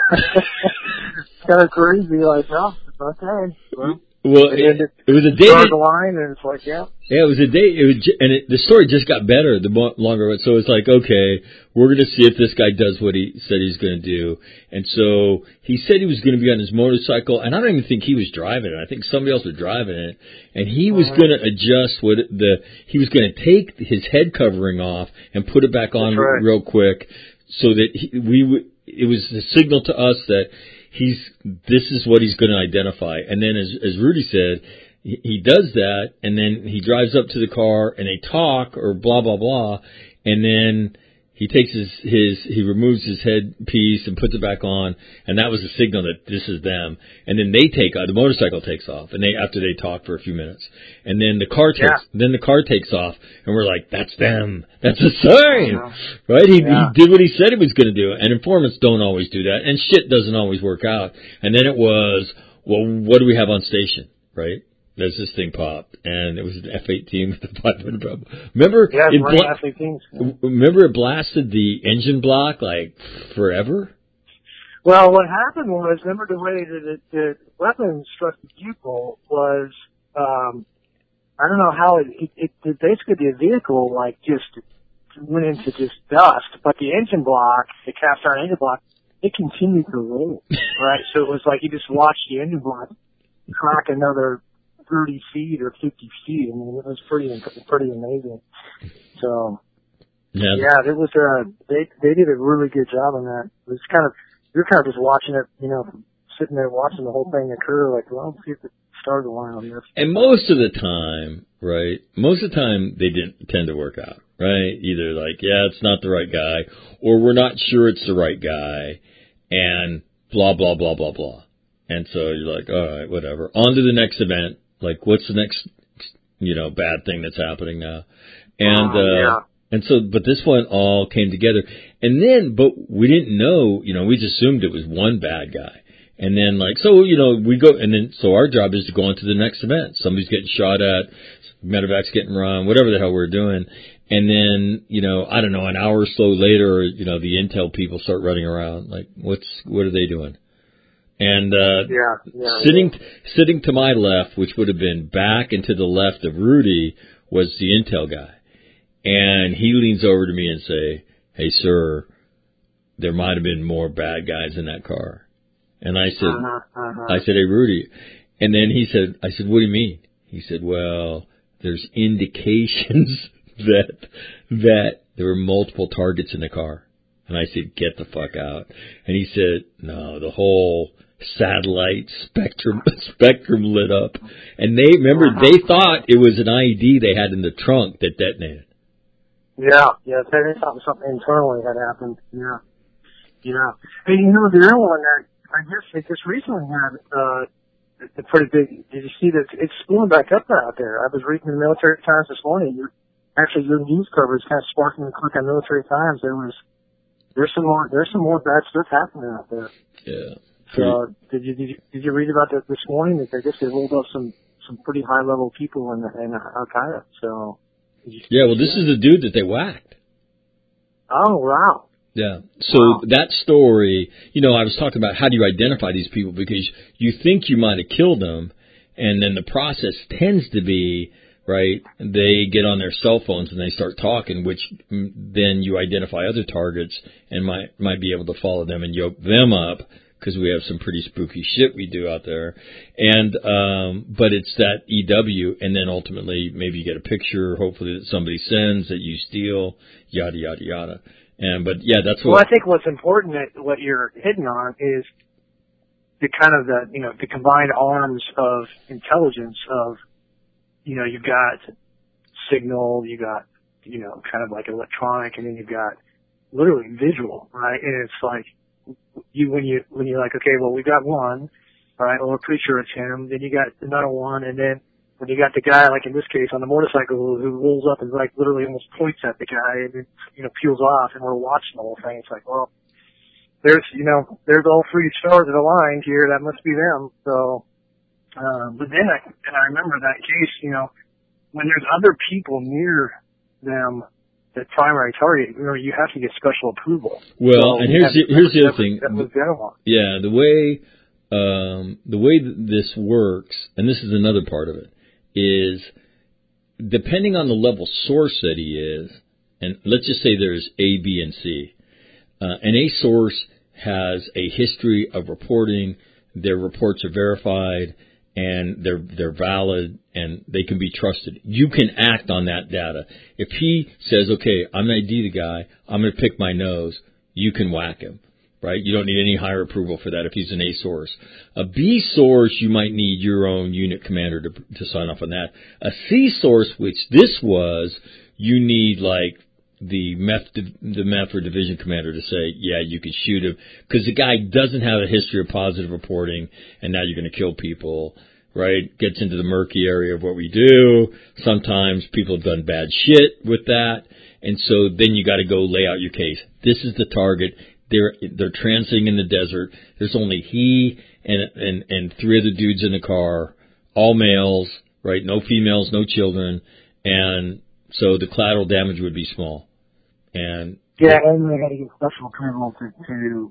Speaker 21: It's kind of crazy. Like, oh, okay. Well,
Speaker 1: Well, it,
Speaker 21: it,
Speaker 1: it was a day.
Speaker 21: That, the line, and it's like, yeah.
Speaker 1: Yeah, it was a day. It was, and it, the story just got better the more, longer. So it's like, okay, we're going to see if this guy does what he said he's going to do. And so he said he was going to be on his motorcycle, and I don't even think he was driving it. I think somebody else was driving it, and he was uh-huh. going to adjust what it, the. He was going to take his head covering off and put it back on
Speaker 21: right.
Speaker 1: real quick, so that he, we would. it was a signal to us that he's this is what he's going to identify. And then, as as Rudy said, he, he does that, and then he drives up to the car, and they talk or blah blah blah, and then he takes his his he removes his headpiece and puts it back on, and that was a signal that this is them. And then they take uh, the motorcycle takes off, and they after they talk for a few minutes, and then the car takes yeah. then the car takes off, and we're like, that's them, that's a sign, right? He, yeah. he did what he said he was going to do, and informants don't always do that, and shit doesn't always work out. And then it was, well, what do we have on station, right? There's this thing popped, and it was an F eighteen with a five hundred problem. Remember,
Speaker 21: yeah,
Speaker 1: it
Speaker 21: bla- F eighteens.
Speaker 1: Remember it blasted the engine block like forever?
Speaker 21: Well, what happened was, remember the way that it, the weapon struck the vehicle was, um, I don't know how it, it, it, it basically the vehicle like just went into just dust, but the engine block, the cast iron engine block, it continued to roll, right? So it was like you just watched the engine block crack another thirty feet or fifty feet. I mean, it was pretty, pretty amazing. So, yeah, yeah it was, uh, they, they did a really good job on that. It was kind of, you're kind of just watching it, you know, sitting there watching the whole thing occur, like, well, let's see if it started a line on this.
Speaker 1: And most of the time, right, most of the time they didn't tend to work out, right? Either like, yeah, it's not the right guy, or we're not sure it's the right guy, and blah, blah, blah, blah, blah. And so you're like, all right, whatever. On to the next event. Like, what's the next, you know, bad thing that's happening now? And,
Speaker 21: uh,
Speaker 1: uh,
Speaker 21: yeah.
Speaker 1: and so, but this one all came together. And then, but we didn't know, you know, we just assumed it was one bad guy. And then, like, so, you know, we go, and then, so our job is to go on to the next event. Somebody's getting shot at, medevac's getting run, whatever the hell we're doing. And then, you know, I don't know, an hour or so later, you know, the intel people start running around. Like, what's, what are they doing? And uh
Speaker 21: yeah, yeah,
Speaker 1: sitting
Speaker 21: yeah.
Speaker 1: sitting to my left, which would have been back and to the left of Rudy, was the intel guy. And he leans over to me and say, "Hey, sir, there might have been more bad guys in that car." And I said,
Speaker 21: uh-huh, uh-huh.
Speaker 1: I said, "Hey, Rudy." And then he said, I said, "What do you mean?" He said, "Well, there's indications that that there were multiple targets in the car." And I said, "Get the fuck out." And he said, "No, the whole satellite spectrum spectrum lit up." And they, remember, they thought it was an I E D they had in the trunk that detonated.
Speaker 21: Yeah, yeah, they thought something internally had happened. Yeah, yeah. Hey, you know, the other one that I guess they just recently had uh, a pretty big, did you see that it's spooling back up out there? I was reading the Military Times this morning. You're, actually, your news coverage kind of sparking the click on Military Times. There was, there's some more, there's some more bad stuff happening out there.
Speaker 1: Yeah.
Speaker 21: So, did you, did you, did you read about that this morning? That I guess they rolled up some, some pretty high level people in, in Al-Qaeda. So.
Speaker 1: Yeah, well, this is the dude that they whacked.
Speaker 21: Oh, wow.
Speaker 1: Yeah. So
Speaker 21: wow.
Speaker 1: that story, you know, I was talking about how do you identify these people, because you think you might have killed them, and then the process tends to be, right, they get on their cell phones and they start talking, which then you identify other targets and might might be able to follow them and yoke them up, because we have some pretty spooky shit we do out there. And, um, but it's that E W, and then ultimately maybe you get a picture, hopefully that somebody sends, that you steal, yada, yada, yada. And, but yeah, that's what.
Speaker 21: Well, I think what's important, that what you're hitting on is the kind of the, you know, the combined arms of intelligence of, you know, you've got signal, you got, you know, kind of like electronic, and then you've got literally visual, right? And it's like, you, when you, when you're like, okay, well, we got one, right? Well, we're pretty sure it's him. Then you got another one, and then when you got the guy, like in this case, on the motorcycle who, who rolls up and like literally almost points at the guy and then, you know, peels off, and we're watching the whole thing. It's like, well, there's, you know, there's all three stars that aligned here. That must be them. So, um, but then I, and I remember that case, you know, when there's other people near them, the primary target, you know, you have to get special approval.
Speaker 1: Well, so and here's the, here's the other thing.
Speaker 21: That was the other one.
Speaker 1: Yeah, the way um, the way that this works, and this is another part of it, is depending on the level source that he is, and let's just say there's A, B, and C. Uh, and A source has a history of reporting. Their reports are verified, and they're they're valid, and they can be trusted. You can act on that data. If he says, okay, I'm going to I D the guy, I'm going to pick my nose, you can whack him. right? You don't need any higher approval for that if he's an A source. A B source, you might need your own unit commander to, to sign off on that. A C source, which this was, you need like the MEF, the MEF or division commander to say, yeah, you can shoot him, because the guy doesn't have a history of positive reporting, and now you're going to kill people, right? Gets into the murky area of what we do. Sometimes people have done bad shit with that, and so then you got to go lay out your case. This is the target. They're they're transiting in the desert. There's only he and and and three other dudes in the car, all males, right? No females, no children, and so the collateral damage would be small. And
Speaker 21: yeah, and they had to get special approval to, to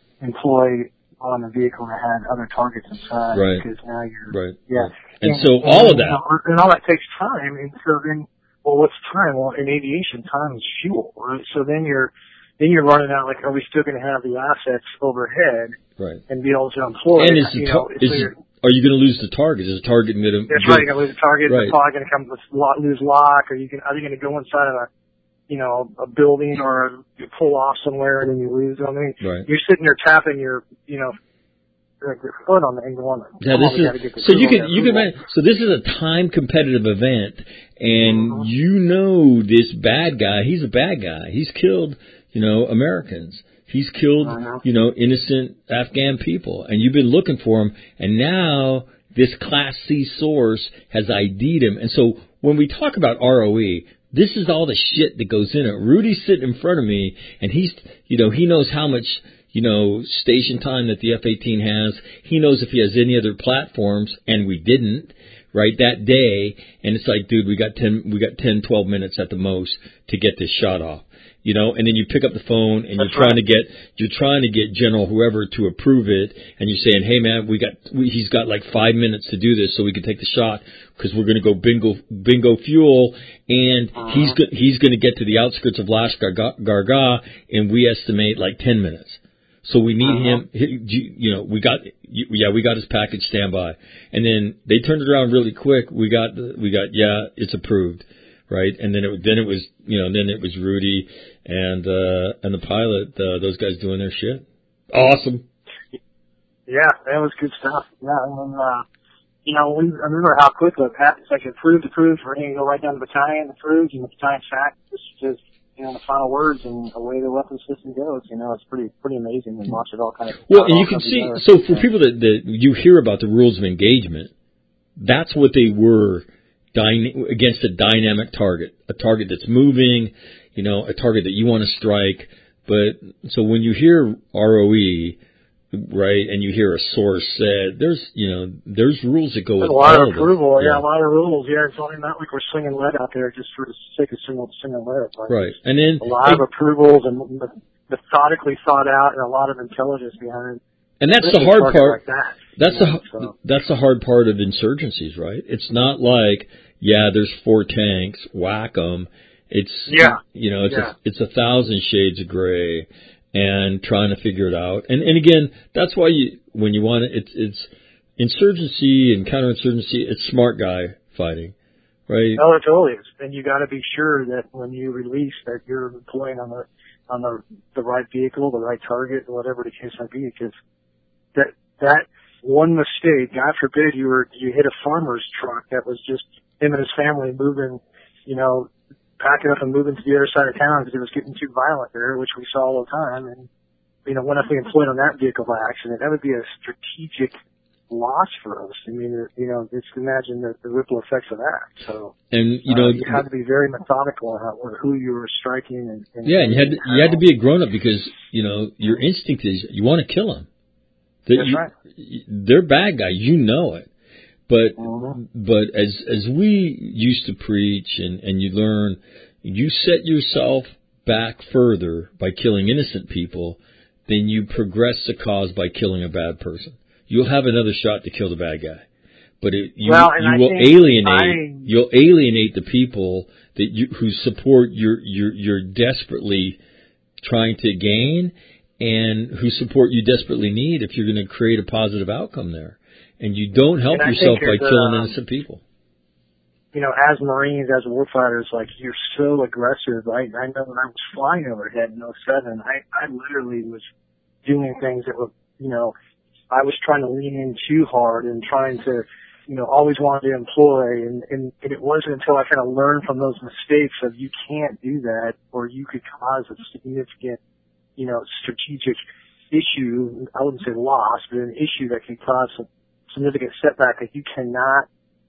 Speaker 21: employ on a vehicle that had other targets inside,
Speaker 1: right?
Speaker 21: Because now you're
Speaker 1: right.
Speaker 21: Yeah,
Speaker 1: and, and
Speaker 21: and,
Speaker 1: so
Speaker 21: and,
Speaker 1: all of that,
Speaker 21: and all that takes time, and so then, well, what's time? Well, in aviation, time is fuel, right? So then you're then you're running out like, are we still going to have the assets overhead,
Speaker 1: right?
Speaker 21: And be able to employ?
Speaker 1: And is the
Speaker 21: you
Speaker 1: tar-
Speaker 21: know,
Speaker 1: is
Speaker 21: so
Speaker 1: are you going to lose the target? Is the target going to?
Speaker 21: That's right. You're going to lose the target.
Speaker 1: Right.
Speaker 21: The probably going to come with lo- lose lock, or you can are you going to go inside of a, you know, a building, or you pull off somewhere and then you lose them? I mean,
Speaker 1: right.
Speaker 21: You're sitting there tapping your, you know, your foot on the angle on it.
Speaker 1: Yeah, this is, so you can you can imagine, so this is a time competitive event, and mm-hmm. you know this bad guy. He's a bad guy. He's killed, you know, Americans. He's killed, uh-huh. you know, innocent Afghan people, and you've been looking for him, and now this Class C source has I D'd him. And so when we talk about R O E, this is all the shit that goes in it. Rudy's sitting in front of me, and he's, you know, he knows how much, you know, station time that the F eighteen has. He knows if he has any other platforms, and we didn't, right, that day. And it's like, dude, we got ten, we got ten, twelve minutes at the most to get this shot off. You know, and then you pick up the phone and That's you're trying right. to get, you're trying to get General whoever to approve it, and you're saying, hey man, we got, we, he's got like five minutes to do this so we can take the shot, because we're going to go bingo, bingo fuel, and uh-huh. he's, go, he's going to get to the outskirts of Lash Gargah, and we estimate like ten minutes. So we need uh-huh. him, you know, we got, yeah, we got his package standby. And then they turned it around really quick. We got, we got, yeah, it's approved. Right, and then it then it was you know then it was Rudy and uh, and the pilot, uh, those guys doing their shit. Awesome.
Speaker 21: Yeah, that was good stuff. Yeah, and uh, you know we I remember how quick the package like approved, approved, we're going to go right down to the battalion, approved, and the battalion fact just just you know the final words, and away the weapon system goes. You know, it's pretty pretty amazing and watch it all kind of.
Speaker 1: Well, and you can see together. So for people that that you hear about the rules of engagement, that's what they were. Dyna- against a dynamic target, a target that's moving, you know, a target that you want to strike. But so when you hear R O E, right, and you hear a source said, there's, you know, there's rules that go
Speaker 21: there's
Speaker 1: with
Speaker 21: a lot
Speaker 1: all
Speaker 21: of approval.
Speaker 1: of
Speaker 21: yeah. yeah, a lot of rules. Yeah, it's only not like we're slinging lead out there just for the sake of single single lead. Like
Speaker 1: right, and then
Speaker 21: a lot hey, of approvals and methodically thought out, and a lot of intelligence behind.
Speaker 1: And that's the hard part.
Speaker 21: Like that.
Speaker 1: That's
Speaker 21: yeah,
Speaker 1: the
Speaker 21: so.
Speaker 1: that's the hard part of insurgencies, right? It's not like, yeah, there's four tanks, whack 'em. It's
Speaker 21: yeah.
Speaker 1: you know, it's
Speaker 21: yeah.
Speaker 1: a, it's a thousand shades of gray, and trying to figure it out. And and again, that's why you when you want it, it's it's insurgency and counterinsurgency. It's smart guy fighting, right?
Speaker 21: No, it totally is. And you got to be sure that when you release that you're pulling on the on the the right vehicle, the right target, whatever the case might be, because that that. One mistake, God forbid you were, you hit a farmer's truck that was just him and his family moving, you know, packing up and moving to the other side of town because it was getting too violent there, which we saw all the time. And, you know, when if we employed on that vehicle by accident, that would be a strategic loss for us. I mean, you know, just imagine the, the ripple effects of that. So,
Speaker 1: and you know,
Speaker 21: uh, you had to be very methodical about who you were striking. And, and
Speaker 1: yeah, and you had to, you had to be a grown up because, you know, your instinct is you want to kill them.
Speaker 21: That That's
Speaker 1: you,
Speaker 21: right.
Speaker 1: They're bad guys, you know it. But
Speaker 21: mm-hmm.
Speaker 1: but as as we used to preach and, and you learn, you set yourself back further by killing innocent people than you progress the cause by killing a bad person. You'll have another shot to kill the bad guy. But it, you
Speaker 21: well,
Speaker 1: you will alienate I... you'll alienate the people that you who support your your you're desperately trying to gain, and who support you desperately need if you're going to create a positive outcome there. And you don't help yourself by killing
Speaker 21: um,
Speaker 1: innocent people.
Speaker 21: You know, as Marines, as warfighters, like, you're so aggressive. I, I know when I was flying overhead in oh seven, I, I literally was doing things that were, you know, I was trying to lean in too hard and trying to, you know, always wanted to employ. And, and, and it wasn't until I kind of learned from those mistakes of you can't do that or you could cause a significant, you know, strategic issue. I wouldn't say loss, but an issue that can cause a significant setback that you cannot,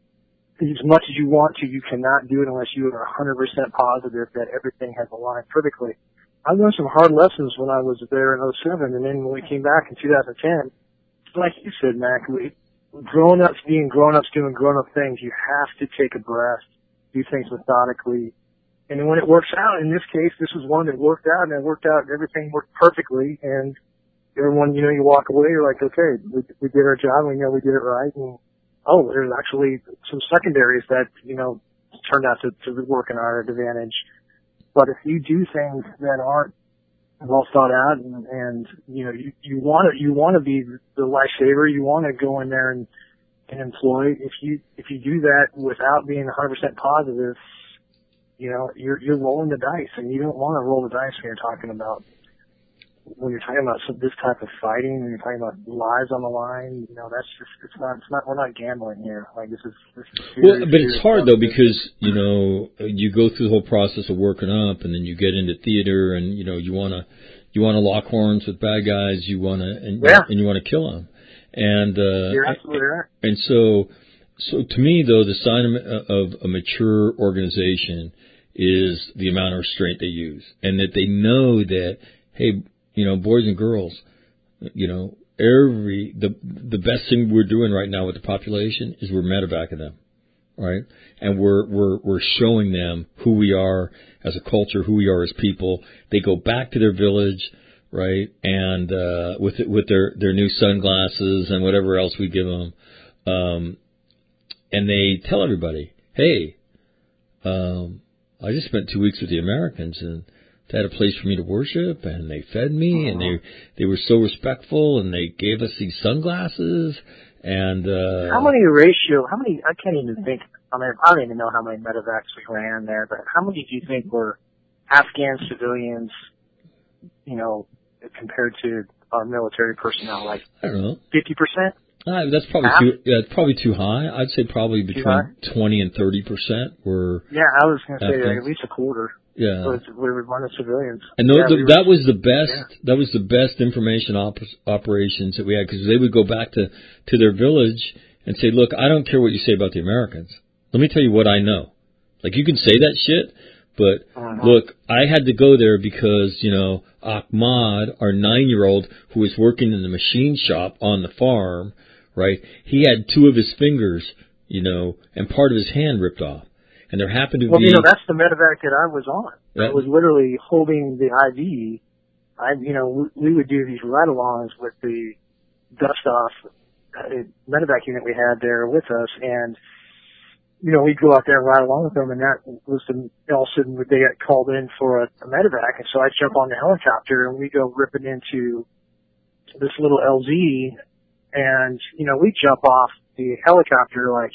Speaker 21: as much as you want to, you cannot do it unless you are one hundred percent positive that everything has aligned perfectly. I learned some hard lessons when I was there in oh seven, and then when we came back in two thousand ten, like you said, Mac, we, grown-ups being grown-ups doing grown-up things, you have to take a breath, do things methodically. And when it works out, in this case, this was one that worked out, and it worked out, everything worked perfectly, and everyone, you know, you walk away, you're like, okay, we, we did our job, we know we did it right, and oh, there's actually some secondaries that, you know, turned out to, to work in our advantage. But if you do things that aren't well thought out and, and you know, you, you want to, you want to be the lifesaver, you want to go in there and, and employ. If you, if you do that without being one hundred percent positive, you know, you're, you're rolling the dice, and you don't want to roll the dice when you're talking about when you're talking about some, this type of fighting, when you're talking about lives on the line, you know, that's just, it's not, it's not, we're not gambling here. Like, this is, this is serious,
Speaker 1: well, but it's hard though, because, you know, you go through the whole process of working up, and then you get into theater, and, you know, you want to, you want to lock horns with bad guys, you want to, and,
Speaker 21: yeah.
Speaker 1: and you want to kill them. And, uh,
Speaker 21: you're absolutely right.
Speaker 1: And so, so to me though, the sign of, of a mature organization is the amount of restraint they use, and that they know that, hey, you know, boys and girls, you know, every, the, the best thing we're doing right now with the population is we're medevacing them, right? And we're, we're, we're showing them who we are as a culture, who we are as people. They go back to their village, right? And, uh, with, with their, their new sunglasses and whatever else we give them. Um, and they tell everybody, hey, um, I just spent two weeks with the Americans, and they had a place for me to worship, and they fed me, uh-huh. and they they were so respectful, and they gave us these sunglasses, and uh
Speaker 21: how many ratio? How many? I can't even think. I mean, I don't even know how many medevacs we ran there, but how many do you think were Afghan civilians? You know, compared to our military personnel, like
Speaker 1: I don't know,
Speaker 21: fifty percent.
Speaker 1: Uh, that's probably Half? too. Yeah, it's probably too high. I'd say probably between twenty and thirty percent were.
Speaker 21: Yeah, I was going to say like at least a quarter.
Speaker 1: Yeah,
Speaker 21: was, we were running civilians.
Speaker 1: And those,
Speaker 21: yeah,
Speaker 1: the,
Speaker 21: we
Speaker 1: that
Speaker 21: were,
Speaker 1: was the best.
Speaker 21: Yeah.
Speaker 1: That was the best information op- operations that we had, because they would go back to to their village and say, "Look, I don't care what you say about the Americans. Let me tell you what I know. Like, you can say that shit, but uh-huh. look, I had to go there because, you know, Ahmad, our nine-year-old who was working in the machine shop on the farm, right? He had two of his fingers, you know, and part of his hand ripped off. And there happened to
Speaker 21: well,
Speaker 1: be...
Speaker 21: Well, you know, that's the medevac that I was on.
Speaker 1: Yeah.
Speaker 21: I was literally holding the I V. I, you know, we, we would do these ride-alongs with the dust-off uh, medevac unit we had there with us, and, you know, we'd go out there and ride along with them, and that was the, all of a sudden they got called in for a, a medevac, and so I'd jump on the helicopter, and we'd go ripping into this little L Z, and, you know, we'd jump off the helicopter like,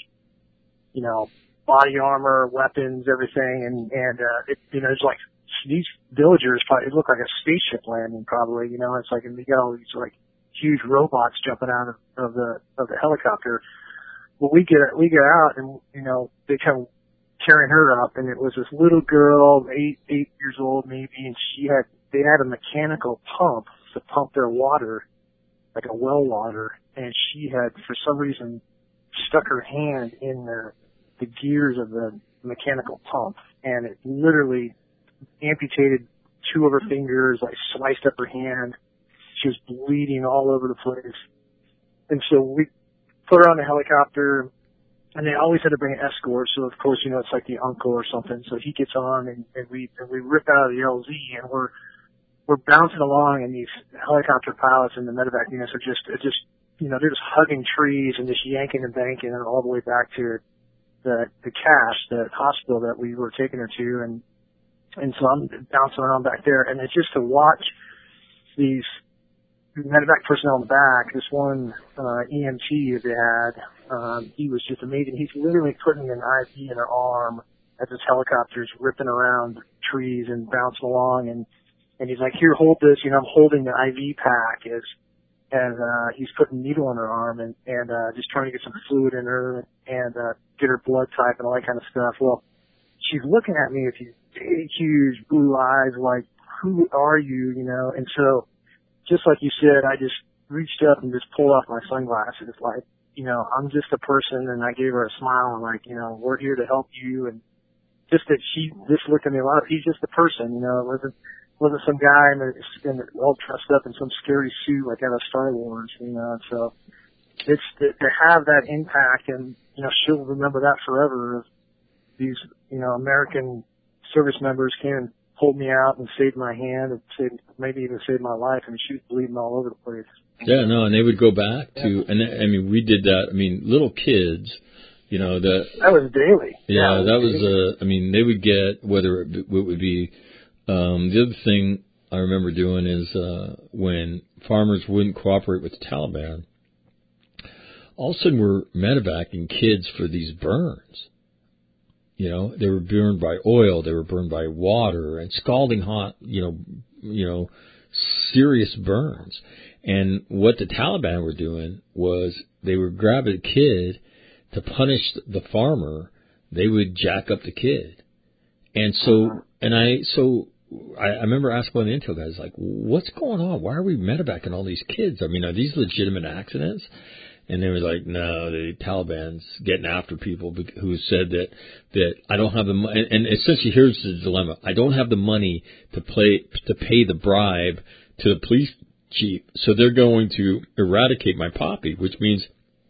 Speaker 21: you know, body armor, weapons, everything, and, and, uh, it, you know, it's like, these villagers probably, it looked like a spaceship landing probably, you know, it's like, and you got all these like huge robots jumping out of, of the, of the helicopter. Well, we get, we get out and, you know, they come carrying her up, and it was this little girl, eight, eight years old maybe, and she had, they had a mechanical pump to pump their water, like a well water, and she had, for some reason, stuck her hand in the, the gears of the mechanical pump, and it literally amputated two of her fingers, like sliced up her hand. She was bleeding all over the place. And so we put her on the helicopter, and they always had to bring an escort, so of course, you know, it's like the uncle or something. So he gets on, and, and we and we rip out of the L Z, and we're we're bouncing along, and these helicopter pilots and the medevac units are just, just, you know, they're just hugging trees and just yanking and banking and all the way back to the the cache, the hospital that we were taking her to, and and so I'm bouncing around back there, and it's just to watch these medevac personnel in the back. This one uh, E M T that they had, um, he was just amazing. He's literally putting an I V in her arm as his helicopter's ripping around trees and bouncing along, and And he's like, here, hold this. You know, I'm holding the I V pack as, and, uh, he's putting a needle in her arm and, and, uh, just trying to get some fluid in her and, uh, get her blood type and all that kind of stuff. Well, she's looking at me with these big, huge blue eyes like, who are you, you know? And so, just like you said, I just reached up and just pulled off my sunglasses. Like, you know, I'm just a person, and I gave her a smile and like, you know, we're here to help you. And just that she just looked at me a lot. He's just a person, you know. It wasn't wasn't some guy in the, in the, all dressed up in some scary suit like out of Star Wars, you know. So it's to, to have that impact, and you know, she'll remember that forever. Of these, you know, American service members came pulled me out and saved my hand and saved, maybe even saved my life. I mean, she was bleeding all over the place.
Speaker 1: Yeah, no, and they would go back to, and I mean, we did that. I mean, little kids, you know, the
Speaker 21: that was daily.
Speaker 1: Yeah,
Speaker 21: yeah
Speaker 1: that
Speaker 21: was,
Speaker 1: was. Uh, I mean, they would get whether it, it would be. Um, the other thing I remember doing is uh, when farmers wouldn't cooperate with the Taliban, all of a sudden we're medevacing kids for these burns. You know, they were burned by oil, they were burned by water, and scalding hot, you know, you know, serious burns. And what the Taliban were doing was they would grab a kid to punish the farmer. They would jack up the kid. And so, and I, so I, I remember asking one of the intel guys, like, what's going on? Why are we medevacing all these kids? I mean, are these legitimate accidents? And they were like, no, the Taliban's getting after people who said that, that I don't have the money. And, and essentially, here's the dilemma. I don't have the money to play, to pay the bribe to the police chief. So they're going to eradicate my poppy, which means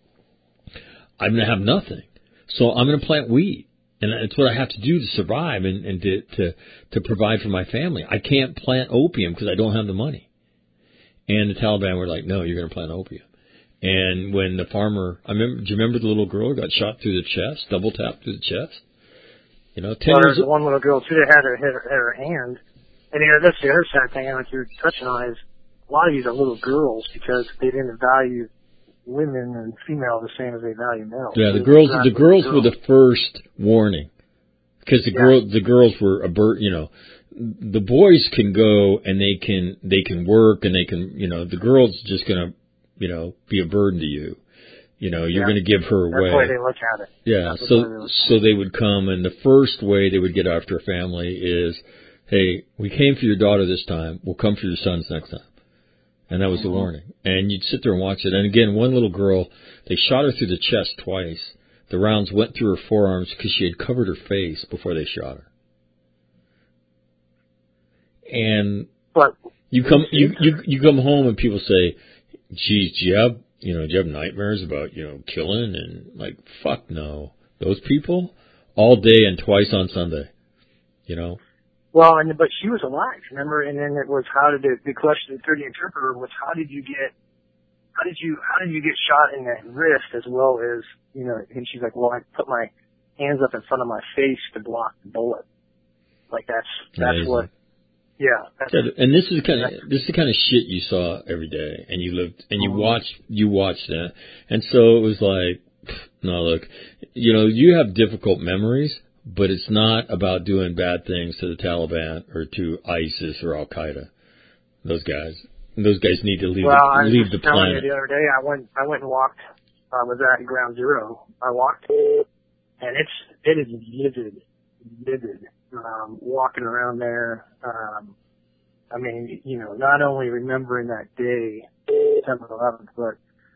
Speaker 1: I'm going to have nothing. So I'm going to plant weed. And it's what I have to do to survive and, and to, to, to provide for my family. I can't plant opium because I don't have the money. And the Taliban were like, no, you're going to plant opium. And when the farmer, I remember, do you remember the little girl who got shot through the chest, double tapped through the chest? You know, ten
Speaker 21: well,
Speaker 1: years
Speaker 21: there's one little girl too that had her, had her, had her hand. And you know, that's the other sad thing, like you're touching on, is a lot of these are little girls because they didn't value women and female the same as they value males.
Speaker 1: Yeah, the
Speaker 21: so
Speaker 1: girls, the girls
Speaker 21: girl.
Speaker 1: were the first warning because the
Speaker 21: yeah.
Speaker 1: girl, the girls were a bird. You know, the boys can go and they can they can work and they can, you know, the girl's just gonna, you know, be a burden to you. You know, you're
Speaker 21: yeah.
Speaker 1: going to give her away.
Speaker 21: That's the way they look at it.
Speaker 1: Yeah,
Speaker 21: That's
Speaker 1: so
Speaker 21: the
Speaker 1: so they would come, and the first way they would get after a family is, hey, we came for your daughter this time. We'll come for your sons next time. And that was the warning. And you'd sit there and watch it. And again, one little girl, they shot her through the chest twice. The rounds went through her forearms because she had covered her face before they shot her. And
Speaker 21: but
Speaker 1: you come you, you you come home and people say, geez, do you have you know, do you have nightmares about, you know, killing? And like, fuck no. Those people all day and twice on Sunday. You know?
Speaker 21: Well, and but she was alive, remember? And then it was how did it, the question through the interpreter was how did you get, how did you, how did you get shot in that wrist as well as, you know? And she's like, well, I put my hands up in front of my face to block the bullet. Like that's that's
Speaker 1: Amazing.
Speaker 21: what, yeah. That's,
Speaker 1: yeah. And this is the kind of this is the kind of shit you saw every day, and you lived and you watched you watched that, and so it was like, no, look, you know, you have difficult memories. But it's not about doing bad things to the Taliban or to ISIS or Al Qaeda. Those guys, those guys need to leave.
Speaker 21: Well,
Speaker 1: the,
Speaker 21: I was
Speaker 1: leave
Speaker 21: just
Speaker 1: the
Speaker 21: telling
Speaker 1: planet.
Speaker 21: you the other day. I went, I went and walked. I was at Ground Zero. I walked, and it's it is livid, livid. Um, walking around there. Um, I mean, you know, not only remembering that day, September eleventh, but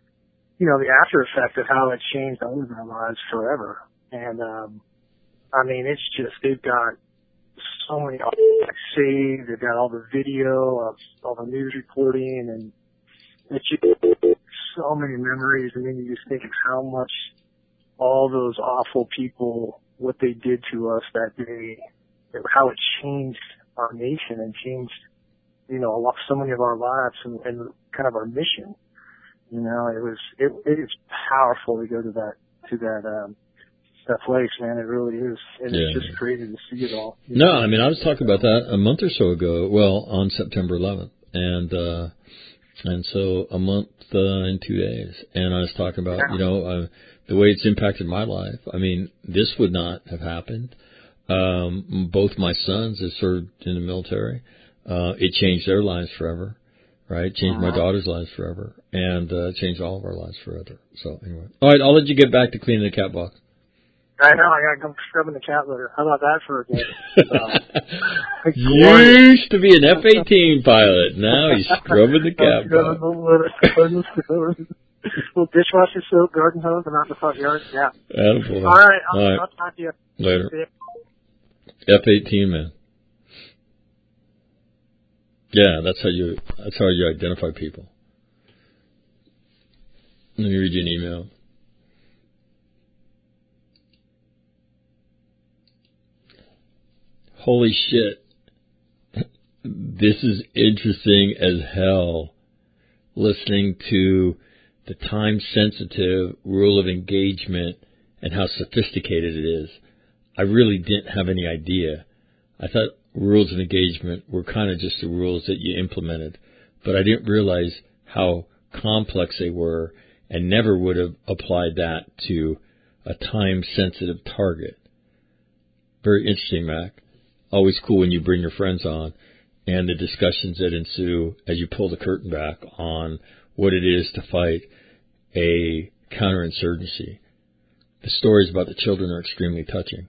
Speaker 21: you know the after effect of how it changed all of our lives forever. And um, I mean, it's just, they've got so many saved, they've got all the video of all the news reporting, and it's just so many memories, and then you just think of how much all those awful people, what they did to us that day, how it changed our nation and changed, you know, a lot, so many of our lives and, and kind of our mission. You know, it was, it, it is powerful to go to that, to that, um, that place, man. It really is. And
Speaker 1: yeah.
Speaker 21: it's just crazy to see it all.
Speaker 1: No, I mean, I was talking about that a month or so ago, well, on September eleventh. And, uh, and so a month, uh, in two days. And I was talking about, you know, uh, the way it's impacted my life. I mean, this would not have happened. Um, both my sons have served in the military. Uh, it changed their lives forever, right? Changed
Speaker 21: Uh-huh.
Speaker 1: my daughter's lives forever, and uh, changed all of our lives forever. So anyway, all right, I'll let you get back to cleaning the cat box.
Speaker 21: I know, I gotta go scrubbing the cat litter. How about that for a game? So,
Speaker 1: Used to be an F eighteen pilot. Now he's scrubbing the cat box.
Speaker 21: Little dishwasher soap, garden hose, and out the front yard. Yeah.
Speaker 1: Attaboy.
Speaker 21: All right, I'll,
Speaker 1: All right.
Speaker 21: I'll talk to you
Speaker 1: Later.
Speaker 21: See ya.
Speaker 1: F eighteen man. Yeah, that's how you that's how you identify people. Let me read you an email. Holy shit. This is interesting as hell. Listening to the time-sensitive rule of engagement and how sophisticated it is. I really didn't have any idea. I thought rules of engagement were kind of just the rules that you implemented, but I didn't realize how complex they were and never would have applied that to a time-sensitive target. Very interesting, Mac. Always cool when you bring your friends on and the discussions that ensue as you pull the curtain back on what it is to fight a counterinsurgency. The stories about the children are extremely touching.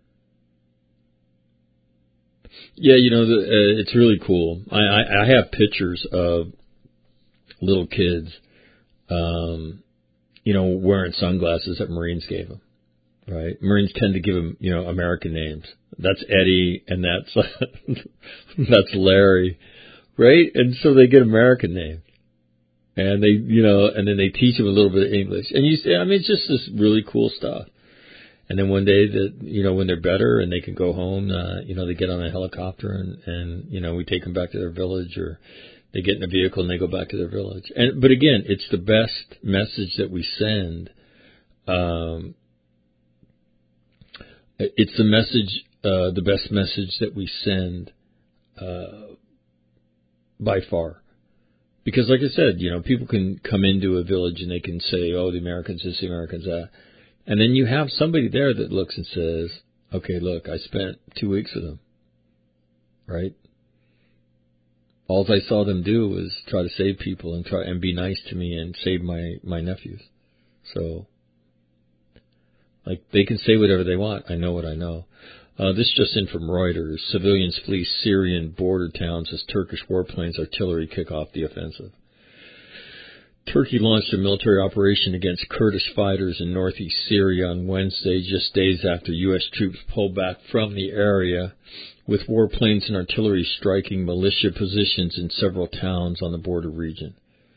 Speaker 1: Yeah, you know, the, uh, it's really cool. I, I, I have pictures of little kids, um, you know, wearing sunglasses that Marines gave them, right? Marines tend to give them, you know, American names. That's Eddie and that's that's Larry, right? And so they get American names. And they, you know, and then they teach them a little bit of English. And you say, I mean, it's just this really cool stuff. And then one day that, you know, when they're better and they can go home, uh, you know, they get on a helicopter and, and, you know, we take them back to their village, or they get in a vehicle and they go back to their village. And, but again, it's the best message that we send. Um, it's the message, uh, the best message that we send, uh, by far. Because like I said, you know, people can come into a village and they can say, oh, the Americans this, the Americans that. And then you have somebody there that looks and says, okay, look, I spent two weeks with them, right? All I saw them do was try to save people and try and be nice to me and save my, my nephews. So, like, they can say whatever they want. I know what I know. Uh, this just in from Reuters. Civilians flee Syrian border towns as Turkish warplanes artillery kick off the offensive. Turkey launched a military operation against Kurdish fighters in northeast Syria on Wednesday, just days after U S troops pulled back from the area, with warplanes and artillery striking militia positions in several towns on the border region.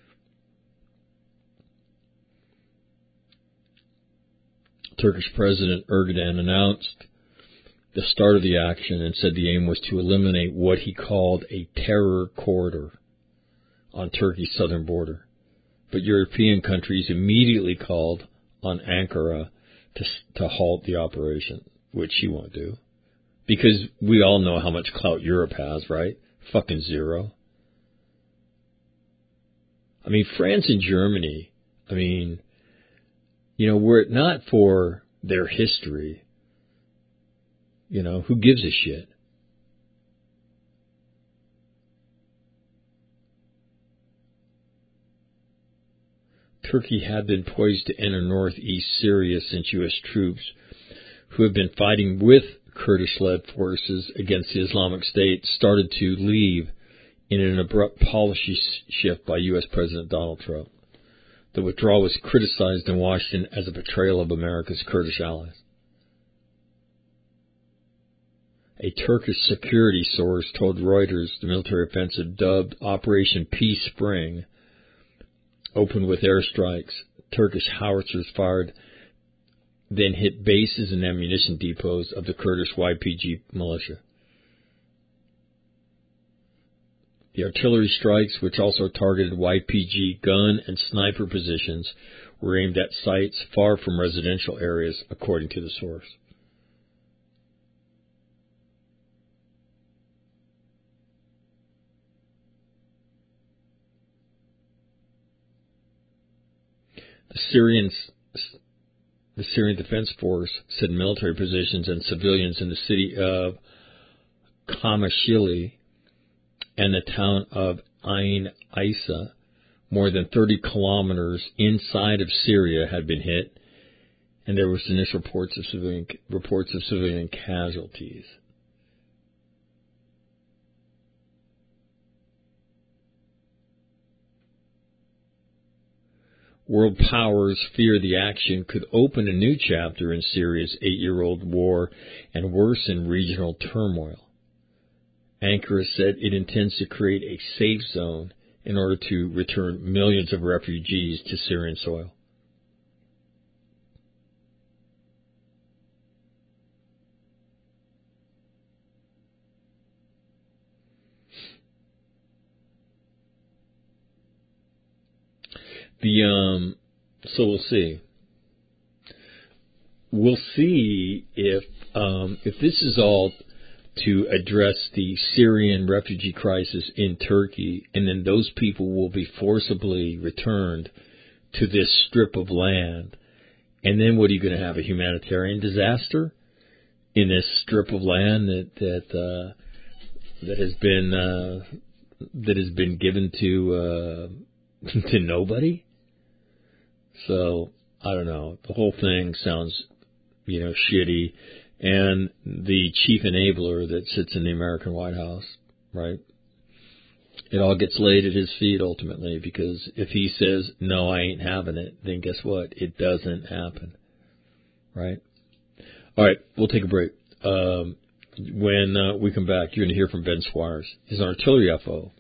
Speaker 1: Turkish President Erdogan announced the start of the action and said the aim was to eliminate what he called a terror corridor on Turkey's southern border. But European countries immediately called on Ankara to to halt the operation, which she won't do. Because we all know how much clout Europe has, right? Fucking zero. I mean, France and Germany, I mean, you know, were it not for their history, you know, who gives a shit? Turkey had been poised to enter northeast Syria since U S troops, who have been fighting with Kurdish-led forces against the Islamic State, started to leave in an abrupt policy shift by U S President Donald Trump. The withdrawal was criticized in Washington as a betrayal of America's Kurdish allies. A Turkish security source told Reuters the military offensive, dubbed Operation Peace Spring, opened with airstrikes. Turkish howitzers fired, then hit bases and ammunition depots of the Kurdish Y P G militia. The artillery strikes, which also targeted Y P G gun and sniper positions, were aimed at sites far from residential areas, according to the source. The Syrians, the Syrian Defense Force said military positions and civilians in the city of Kamashili and the town of Ain Issa, more than thirty kilometers inside of Syria, had been hit, and there was initial reports of civilian reports of civilian casualties. World powers fear the action could open a new chapter in Syria's eight-year-old war and worsen regional turmoil. Ankara said it intends to create a safe zone in order to return millions of refugees to Syrian soil. The um, so we'll see. We'll see if um, if this is all to address the Syrian refugee crisis in Turkey, and then those people will be forcibly returned to this strip of land. And then what are you going to have, a humanitarian disaster in this strip of land that that uh, that has been uh, that has been given to uh, to nobody? So I don't know. The whole thing sounds, you know, shitty. And the chief enabler that sits in the American White House, right? It all gets laid at his feet ultimately, because if he says, no, I ain't having it, then guess what? It doesn't happen, right? All right, we'll take a break. Um, when uh, we come back, you're going to hear from Ben Squires. He's an artillery F O.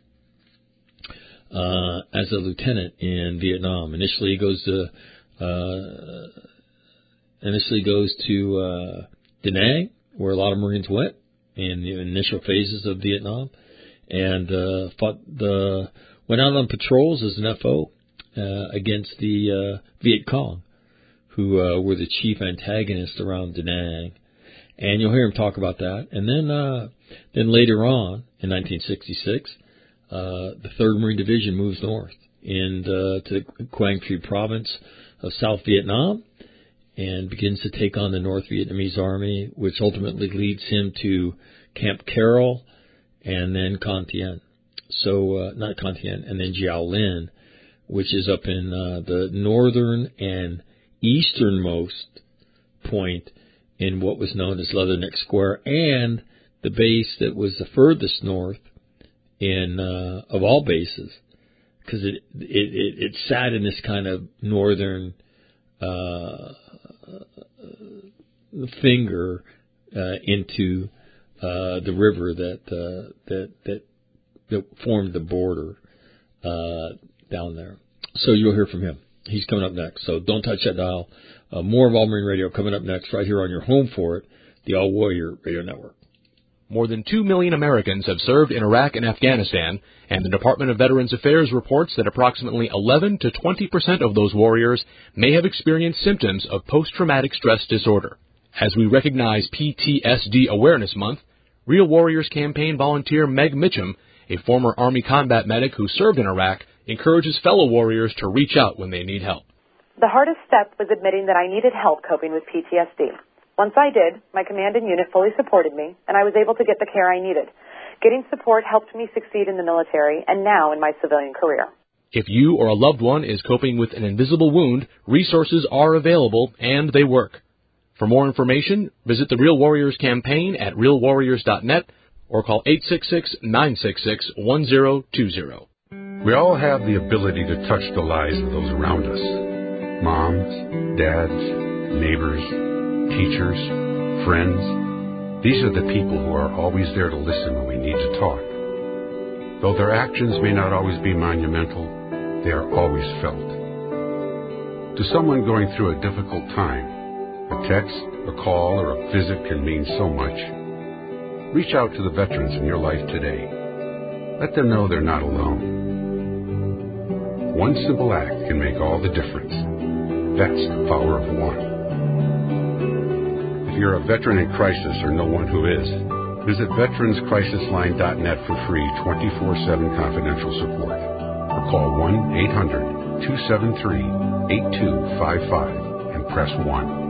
Speaker 1: Uh, as a lieutenant in Vietnam. Initially he goes to, uh, initially goes to, uh, Da Nang, where a lot of Marines went in the initial phases of Vietnam, and, uh, fought the, went out on patrols as an F O, uh, against the, uh, Viet Cong, who, uh, were the chief antagonist around Da Nang. And you'll hear him talk about that. And then, uh, then later on, in nineteen sixty-six, Uh, the third Marine Division moves north and uh, to Quang Tri province of South Vietnam and begins to take on the North Vietnamese Army, which ultimately leads him to Camp Carroll and then Con Thien. So, uh, not Con Thien, and then Giao Linh, which is up in uh, the northern and easternmost point in what was known as Leatherneck Square, and the base that was the furthest north in uh, of all bases, because it, it it it sat in this kind of northern uh, finger uh, into uh, the river that uh, that that that formed the border uh, down there. So you'll hear from him. He's coming up next. So don't touch that dial. Uh, more of All Marine Radio coming up next, right here on your home for it, the All Warrior Radio Network.
Speaker 2: More than two million Americans have served in Iraq and Afghanistan, and the Department of Veterans Affairs reports that approximately eleven to twenty percent of those warriors may have experienced symptoms of post-traumatic stress disorder. As we recognize P T S D Awareness Month, Real Warriors campaign volunteer Meg Mitchum, a former Army combat medic who served in Iraq, encourages fellow warriors to reach out when they need help.
Speaker 3: The hardest step was admitting that I needed help coping with P T S D. Once I did, my command and unit fully supported me, and I was able to get the care I needed. Getting support helped me succeed in the military and now in my civilian career.
Speaker 2: If you or a loved one is coping with an invisible wound, resources are available, and they work. For more information, visit the Real Warriors campaign at real warriors dot net or call eight six six, nine six six, one zero two zero.
Speaker 5: We all have the ability to touch the lives of those around us. Moms, dads, neighbors, teachers, friends. These are the people who are always there to listen when we need to talk. Though their actions may not always be monumental, they are always felt. To someone going through a difficult time, a text, a call, or a visit can mean so much. Reach out to the veterans in your life today. Let them know they're not alone. One simple act can make all the difference. That's the power of one. If you're a veteran in crisis or know one who is, visit veterans crisis line dot net for free twenty-four seven confidential support. Or call one eight hundred, two seven three, eight two five five and press one.